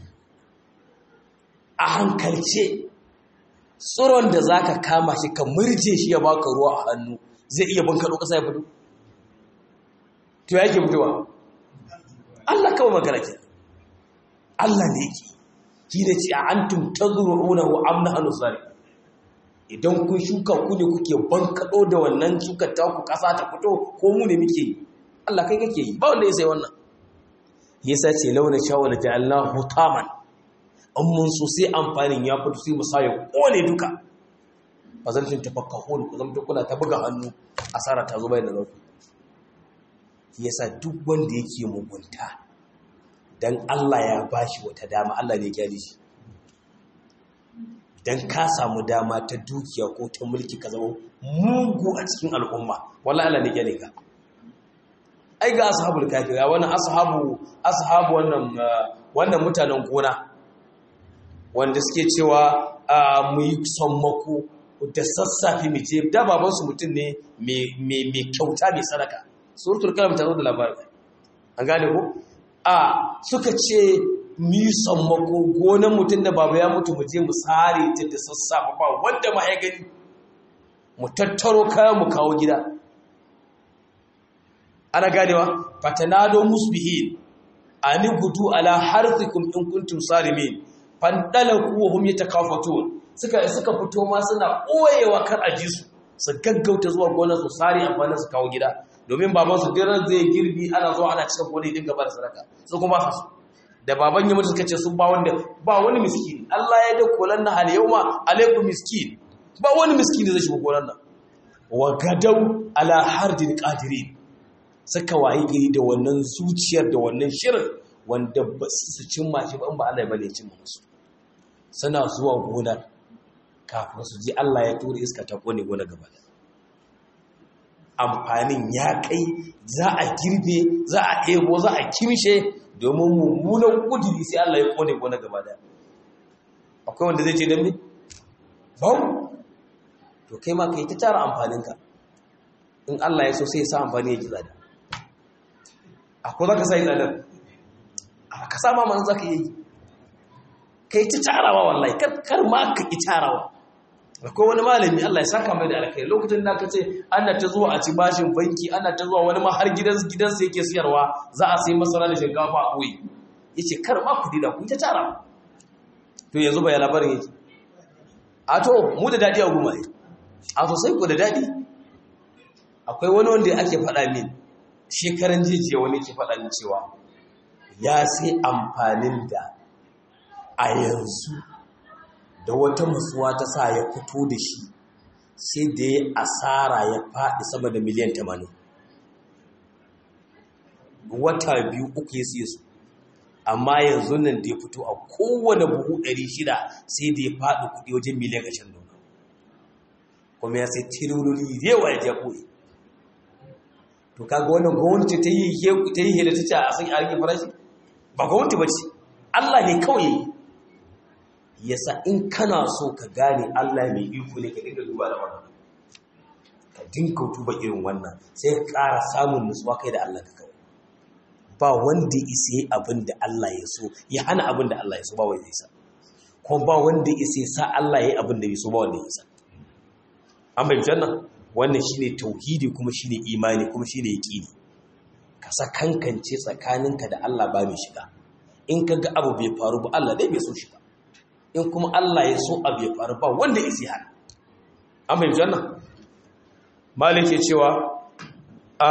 a hankalce tsiron da za ka kama shi ka murje shi ya baka ruwa a hannu zai iya bankaɗo ƙasa ya fito to ya yake fitowa Allah kawai magana ke Allah ne yake shi ne ce a antum tazru'unahu am nahnu zari idan kun shuka ku ne kuke bankaɗo da wannan shukar ta ku ƙasa ta fito ko mu ne muke yi Allah kai kake yi ba wanda ya sai wannan yasa ce launa shawala ja'alna hutaman an mun so sai amfanin ya fito sai musa ya kone duka fazaltin tafakkahun ku zama kuna ta buga hannu asara ta zo bayan da zaku yasa duk wanda yake mugunta dan Allah ya bashi wata dama Allah ne ya kyale shi dan ka samu dama ta dukiya ko ta mulki ka zama mugu a cikin al'umma wallahi Allah ne ya kyale ka ai ga ashabul kafira wannan ashabu ashabu wannan wannan mutanen gona wanda suke cewa mu yi sammako da sassafe mu je da baban su mutum ne mai mai kyauta mai sadaka suratul kalam ta zo da labarin an gane ko a suka ce mu yi sammako gonan mutum da baba ya mutu mu je mu sare ta da sassafe ba wanda ma ya gani mu tattaro kayan mu kawo gida ana ganewa fatanado musbihin ani gudu ala harthikum in kuntum sarimin fandalaku wa hum yatakafatun suka suka fito ma suna koyewa kar aji su su gaggauta zuwa gonar su sare amfanin su kawo gida domin baban su diran zai girbi ana zuwa ana cika gona din gaba da sadaka su kuma ba su da baban ya mutu suka ce sun ba wanda ba wani miskini Allah ya da kolanna hal yawma alaikum miskin ba wani miskini zai shiga gonar nan wa gadau ala hardin qadirin suka waye gari da wannan zuciyar da wannan shirin wanda ba su cimma shi ba in ba Allah ya bane cimma musu suna zuwa gonar kafin su ji Allah ya tura iska ta kone gona gaba da amfanin ya kai za a girbe za a ebo za a kimshe domin mummunan kudiri sai Allah ya kone gona gaba da akwai wanda zai ce don me babu. To kai ma kai ta tara amfaninka, in Allah ya so sai ya sa amfani ya ji tsada. Akwai za ka sa yi tsadar ka sama mana za ka yi kai ta tarawa, wallahi kar ma ka ki tarawa. Akwai wani malami Allah ya saka mai da alkai, lokacin da aka ce ana ta zuwa a ci bashin banki, ana ta zuwa wani ma har gidansa yake siyarwa za a sai masara da shinkafa a koyi, ya ce kar ma ku dina ku ta tarawa. To yanzu bai labarin yake a to mu da daɗi a goma ne a sosai ku da daɗi. Akwai wani wanda ake faɗa min shekaran jijiya, wani ke faɗa min cewa ya sai amfanin da a yanzu da wata matsuwa ta sa ya fito da shi sai da ya asara ya faɗi sama da miliyan tamanin. Wata biyu uku ya siye su, amma yanzu nan da ya fito a kowane buhu ɗari shida sai da ya faɗi kuɗi wajen miliyan ashirin da kuma ya sai tirololi yawa ya jakoyi. To kaga wannan gwamnati ta yi ta yi hela ta ce a sai a rage farashi? Ba gwamnati ba ce, Allah ne kawai. Yasa in kana so ka gane Allah mai iko ne, ka dinga duba da wannan, ka dinga duba irin wannan, sai ka ƙara samun nutsuwa kai da Allah ka kawai. Ba wanda isa yi abin da Allah ya so ya hana abin da Allah ya so, ba wanda ya isa. Kuma ba wanda isa ya sa Allah ya yi abin da ya so, ba wanda ya isa. An bayyana nan wannan shine tauhidi, kuma shine imani, kuma shine yaqini. Ka sa kankance tsakaninka da Allah ba mai shiga. In kaga abu bai faru ba, Allah dai bai so shi ba. In kuma Allah ya so abu ya faru ba wanda isi hana. An bayyana nan malik ke cewa a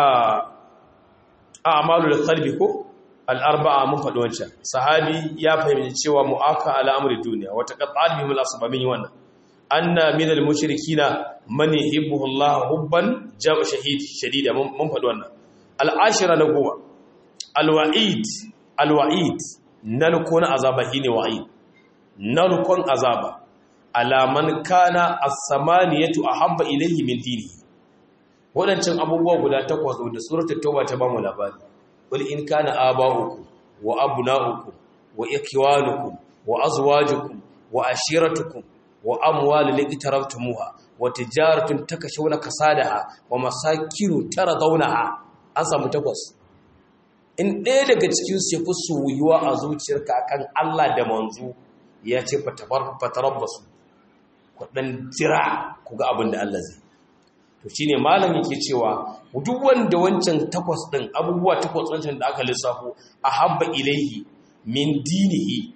a'malul qalbi ko al-arba'a mun faɗi wancan. Sahabi ya fahimci cewa mu'aka ala amri duniya wa taqatta'at bihim al-asbab min wannan anna min al-mushrikina man yuhibbu Allah hubban jam shahid shadida mun faɗi wannan. Al-ashira na goma al-wa'id al-wa'id nalkun azaba hine wa'id nalkun azaba ala man kana as-samaniyatu ahabba ilayhi min dinihi. Wadancan abubuwa guda takwas da suratul tauba ta ba mu labari. Wal in kana aba'ukum wa abna'ukum wa ikwanukum wa azwajukum wa ashiratukum wa amwalun iqtarabtumuha wa tijaratun takashawna kasadaha wa masakinu taradawnaha. An samu takwas. In ɗaya daga cikin su yafi soyuwa a zuciyarka akan Allah da manzo, ya ce fatarabbasu ku dan jira ku ga abin da Allah zai. To shine malam yake cewa duk wanda wancan takwas din abubuwa takwas wancan da aka lissafo ahabba ilaihi min dinihi,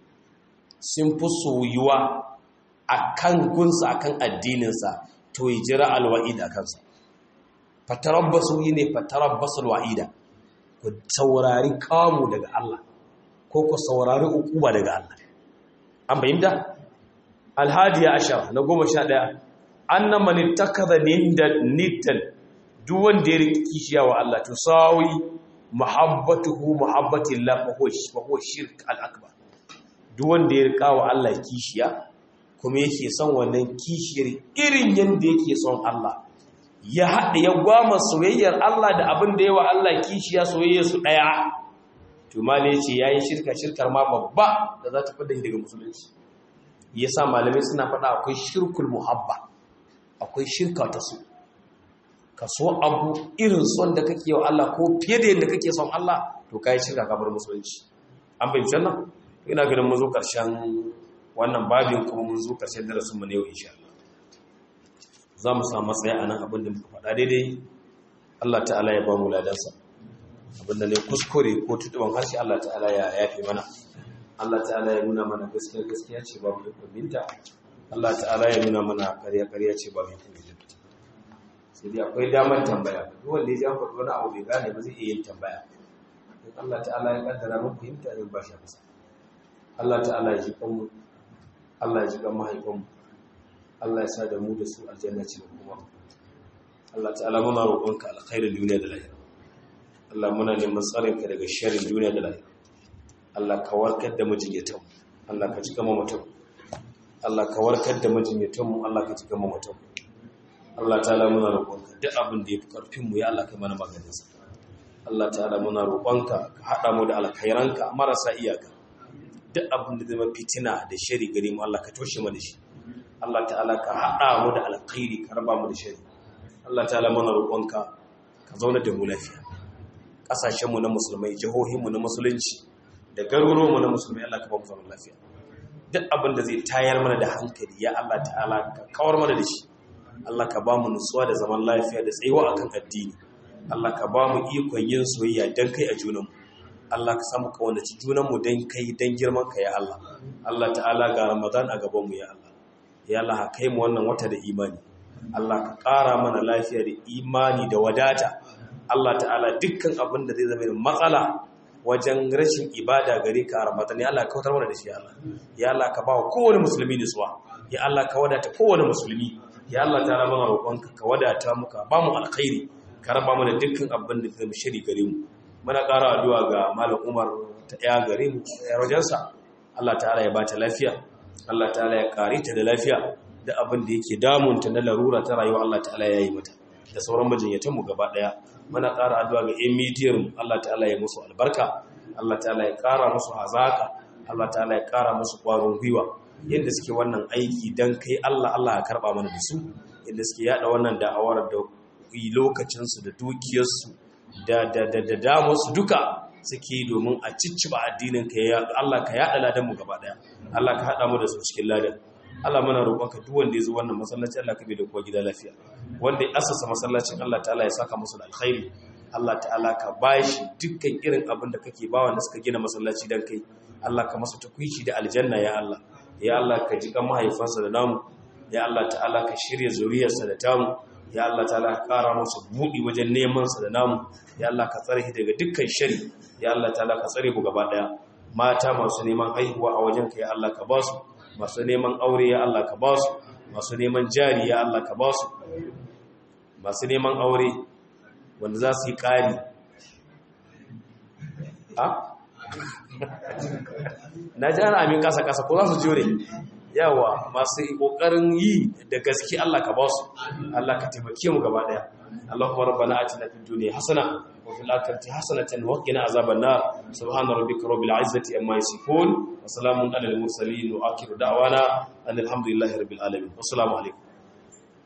sun fi soyuwa akan gunsa akan addininsa, to yi jira alwa'id a kansa. Fatarabbasu ne fatarabbasul wa'ida, ku saurari kamu daga Allah ko ku saurari ukuba daga Allah. An bayyana alhadiya ashara na goma sha ɗaya annan man ittakaza niddan, duk wanda ya riki kishiya wa Allah to sawi muhabbatuhu muhabbatillah fa huwa shirk al-akbar. Duk wanda ya rika wa Allah kishiya kuma yake son wannan kishiyar irin yanda yake son Allah, ya haɗa ya gwama soyayyar Allah da abin da yawa Allah kishiya soyayyar su daya, to mali yace yayi shirka, shirkar ma babba da za ta fada daga musulunci. Yasa malamai suna faɗa akwai shirkul muhabba, akwai shirka ta so. Ka so abu irin son da kake wa Allah ko fiye da yadda kake son Allah, to kai shirka ka bar musulunci. An bayyana nan ina ganin mun zo karshen wannan babin, kuma mun zo karshen darasin mu ne yau insha Allah. Za mu samu matsaya anan, abin da muka faɗa daidai Allah ta'ala ya ba mu ladansa, abin da ne kuskure ko tutuban harshe Allah ta'ala ya yafe mana. Allah ta'ala ya nuna mana gaskiya gaskiya ce ba mu kuminta, Allah ta'ala ya nuna mana ƙarya ƙarya ce ba mu kuminta. Sai dai akwai damar tambaya, duk wanda ya ji an faɗi wani abu bai gane ba zai iya yin tambaya. In Allah ta'ala ya kaddara mun fahimta zan ba shi masa. Allah ta'ala ya ji kanmu, Allah ya ji kan mahaifanmu, Allah ya sa da mu da su aljanna ce kuma. Allah ta'ala muna roƙonka alkhairin duniya da lahira. Allah muna neman tsarinka daga sharrin duniya da lahira. Allah ka warkar da majinyatan, Allah ka cika mamatan, Allah ka warkar da majinyatan mu, Allah ka cika mamatan. Allah ta'ala muna roƙonka duk abin da yafi karfin mu ya Allah kai mana maganin sa. Allah ta'ala muna roƙonka ka hada mu da alkhairanka marasa iyaka. duk abin da zama fitina da shari gare mu Allah ka toshe mana shi Allah ta'ala ka haɗa mu da alkhairi ka raba mu da shari Allah ta'ala mana roƙonka ka zauna da mu lafiya ƙasashen mu na musulmai jihohin mu na musulunci da garuruwan mu na musulmai Allah ka ba mu zaman lafiya duk abin da zai tayar mana da hankali ya Allah ta'ala ka kawar mana da shi Allah ka ba mu nutsuwa da zaman lafiya da tsayuwa akan addini Allah ka ba mu ikon yin soyayya dan kai a junanmu Allah ka samu kaunaci junanmu dan kai dan girman ka ya Allah Allah ta'ala ga Ramadan a gaban mu ya Allah ya Allah ka kai mu wannan wata da imani Allah ka ƙara mana lafiya da imani da wadata Allah ta'ala dukkan abin da zai zama matsala wajen rashin ibada gare ka a Ramadan ya Allah ka kautar mana da shi ya Allah ya Allah ka ba wa kowane musulmi nutsuwa ya Allah ka wadata kowane musulmi ya Allah ta'ala mana roƙonka ka wadata muka ba mu alkhairi ka raba mana dukkan abin da zai shiri gare mu muna ƙara addu'a ga Malam Umar ta ya gare mu ya rojansa Allah ta'ala ya bata lafiya Allah ta'ala ya kare ta da lafiya da abin da yake damunta na larura ta rayuwa Allah ta'ala ya yi mata da sauran majinyatan mu gaba daya muna ƙara addu'a ga ƴan midiyar mu Allah ta'ala ya musu albarka Allah ta'ala ya ƙara musu hazaka Allah ta'ala ya ƙara musu ƙwarin gwiwa yadda suke wannan aiki dan kai Allah Allah ya karba mana da su yadda suke yada wannan da'awar da lokacinsu da dukiyarsu da da da da damarsu duka suke domin a cicciba addinin ka ya Allah ka yada ladan mu gaba daya Allah ka hada mu da su cikin ladan Allah muna roƙonka duk wanda ya zo wannan masallaci Allah ka bi da kowa gida lafiya wanda ya assasa masallacin Allah ta'ala ya saka musu da alkhairi Allah ta'ala ka bashi dukkan irin abin da kake bawa wanda suka gina masallaci dan kai Allah ka masa takwici da aljanna ya Allah ya Allah ka ji kan mahaifansa da namu ya Allah ta'ala ka shirya zuriyarsa da tamu ya Allah ta'ala ka kara musu buɗi wajen neman sa da namu ya Allah ka tsare daga dukkan shari ya Allah ta'ala ka tsare mu gaba daya mata masu neman haihuwa a wajen ka ya Allah ka ba su masu neman aure ya Allah ka ba su masu neman jari ya Allah ka ba su masu neman aure wanda za su yi ƙari a na ji ana amin kasa-kasa ko za su jure yawa masu ƙoƙarin yi da gaske Allah ka ba su Allah ka taimake mu gaba ɗaya Allahumma rabbana atina fid dunya hasana wa fil akhirati hasanatan wa qina azaban nar subhana rabbika rabbil izzati amma yasifun wa salamun alal mursalin wa akhiru da'wana alhamdulillahi rabbil alamin assalamu alaikum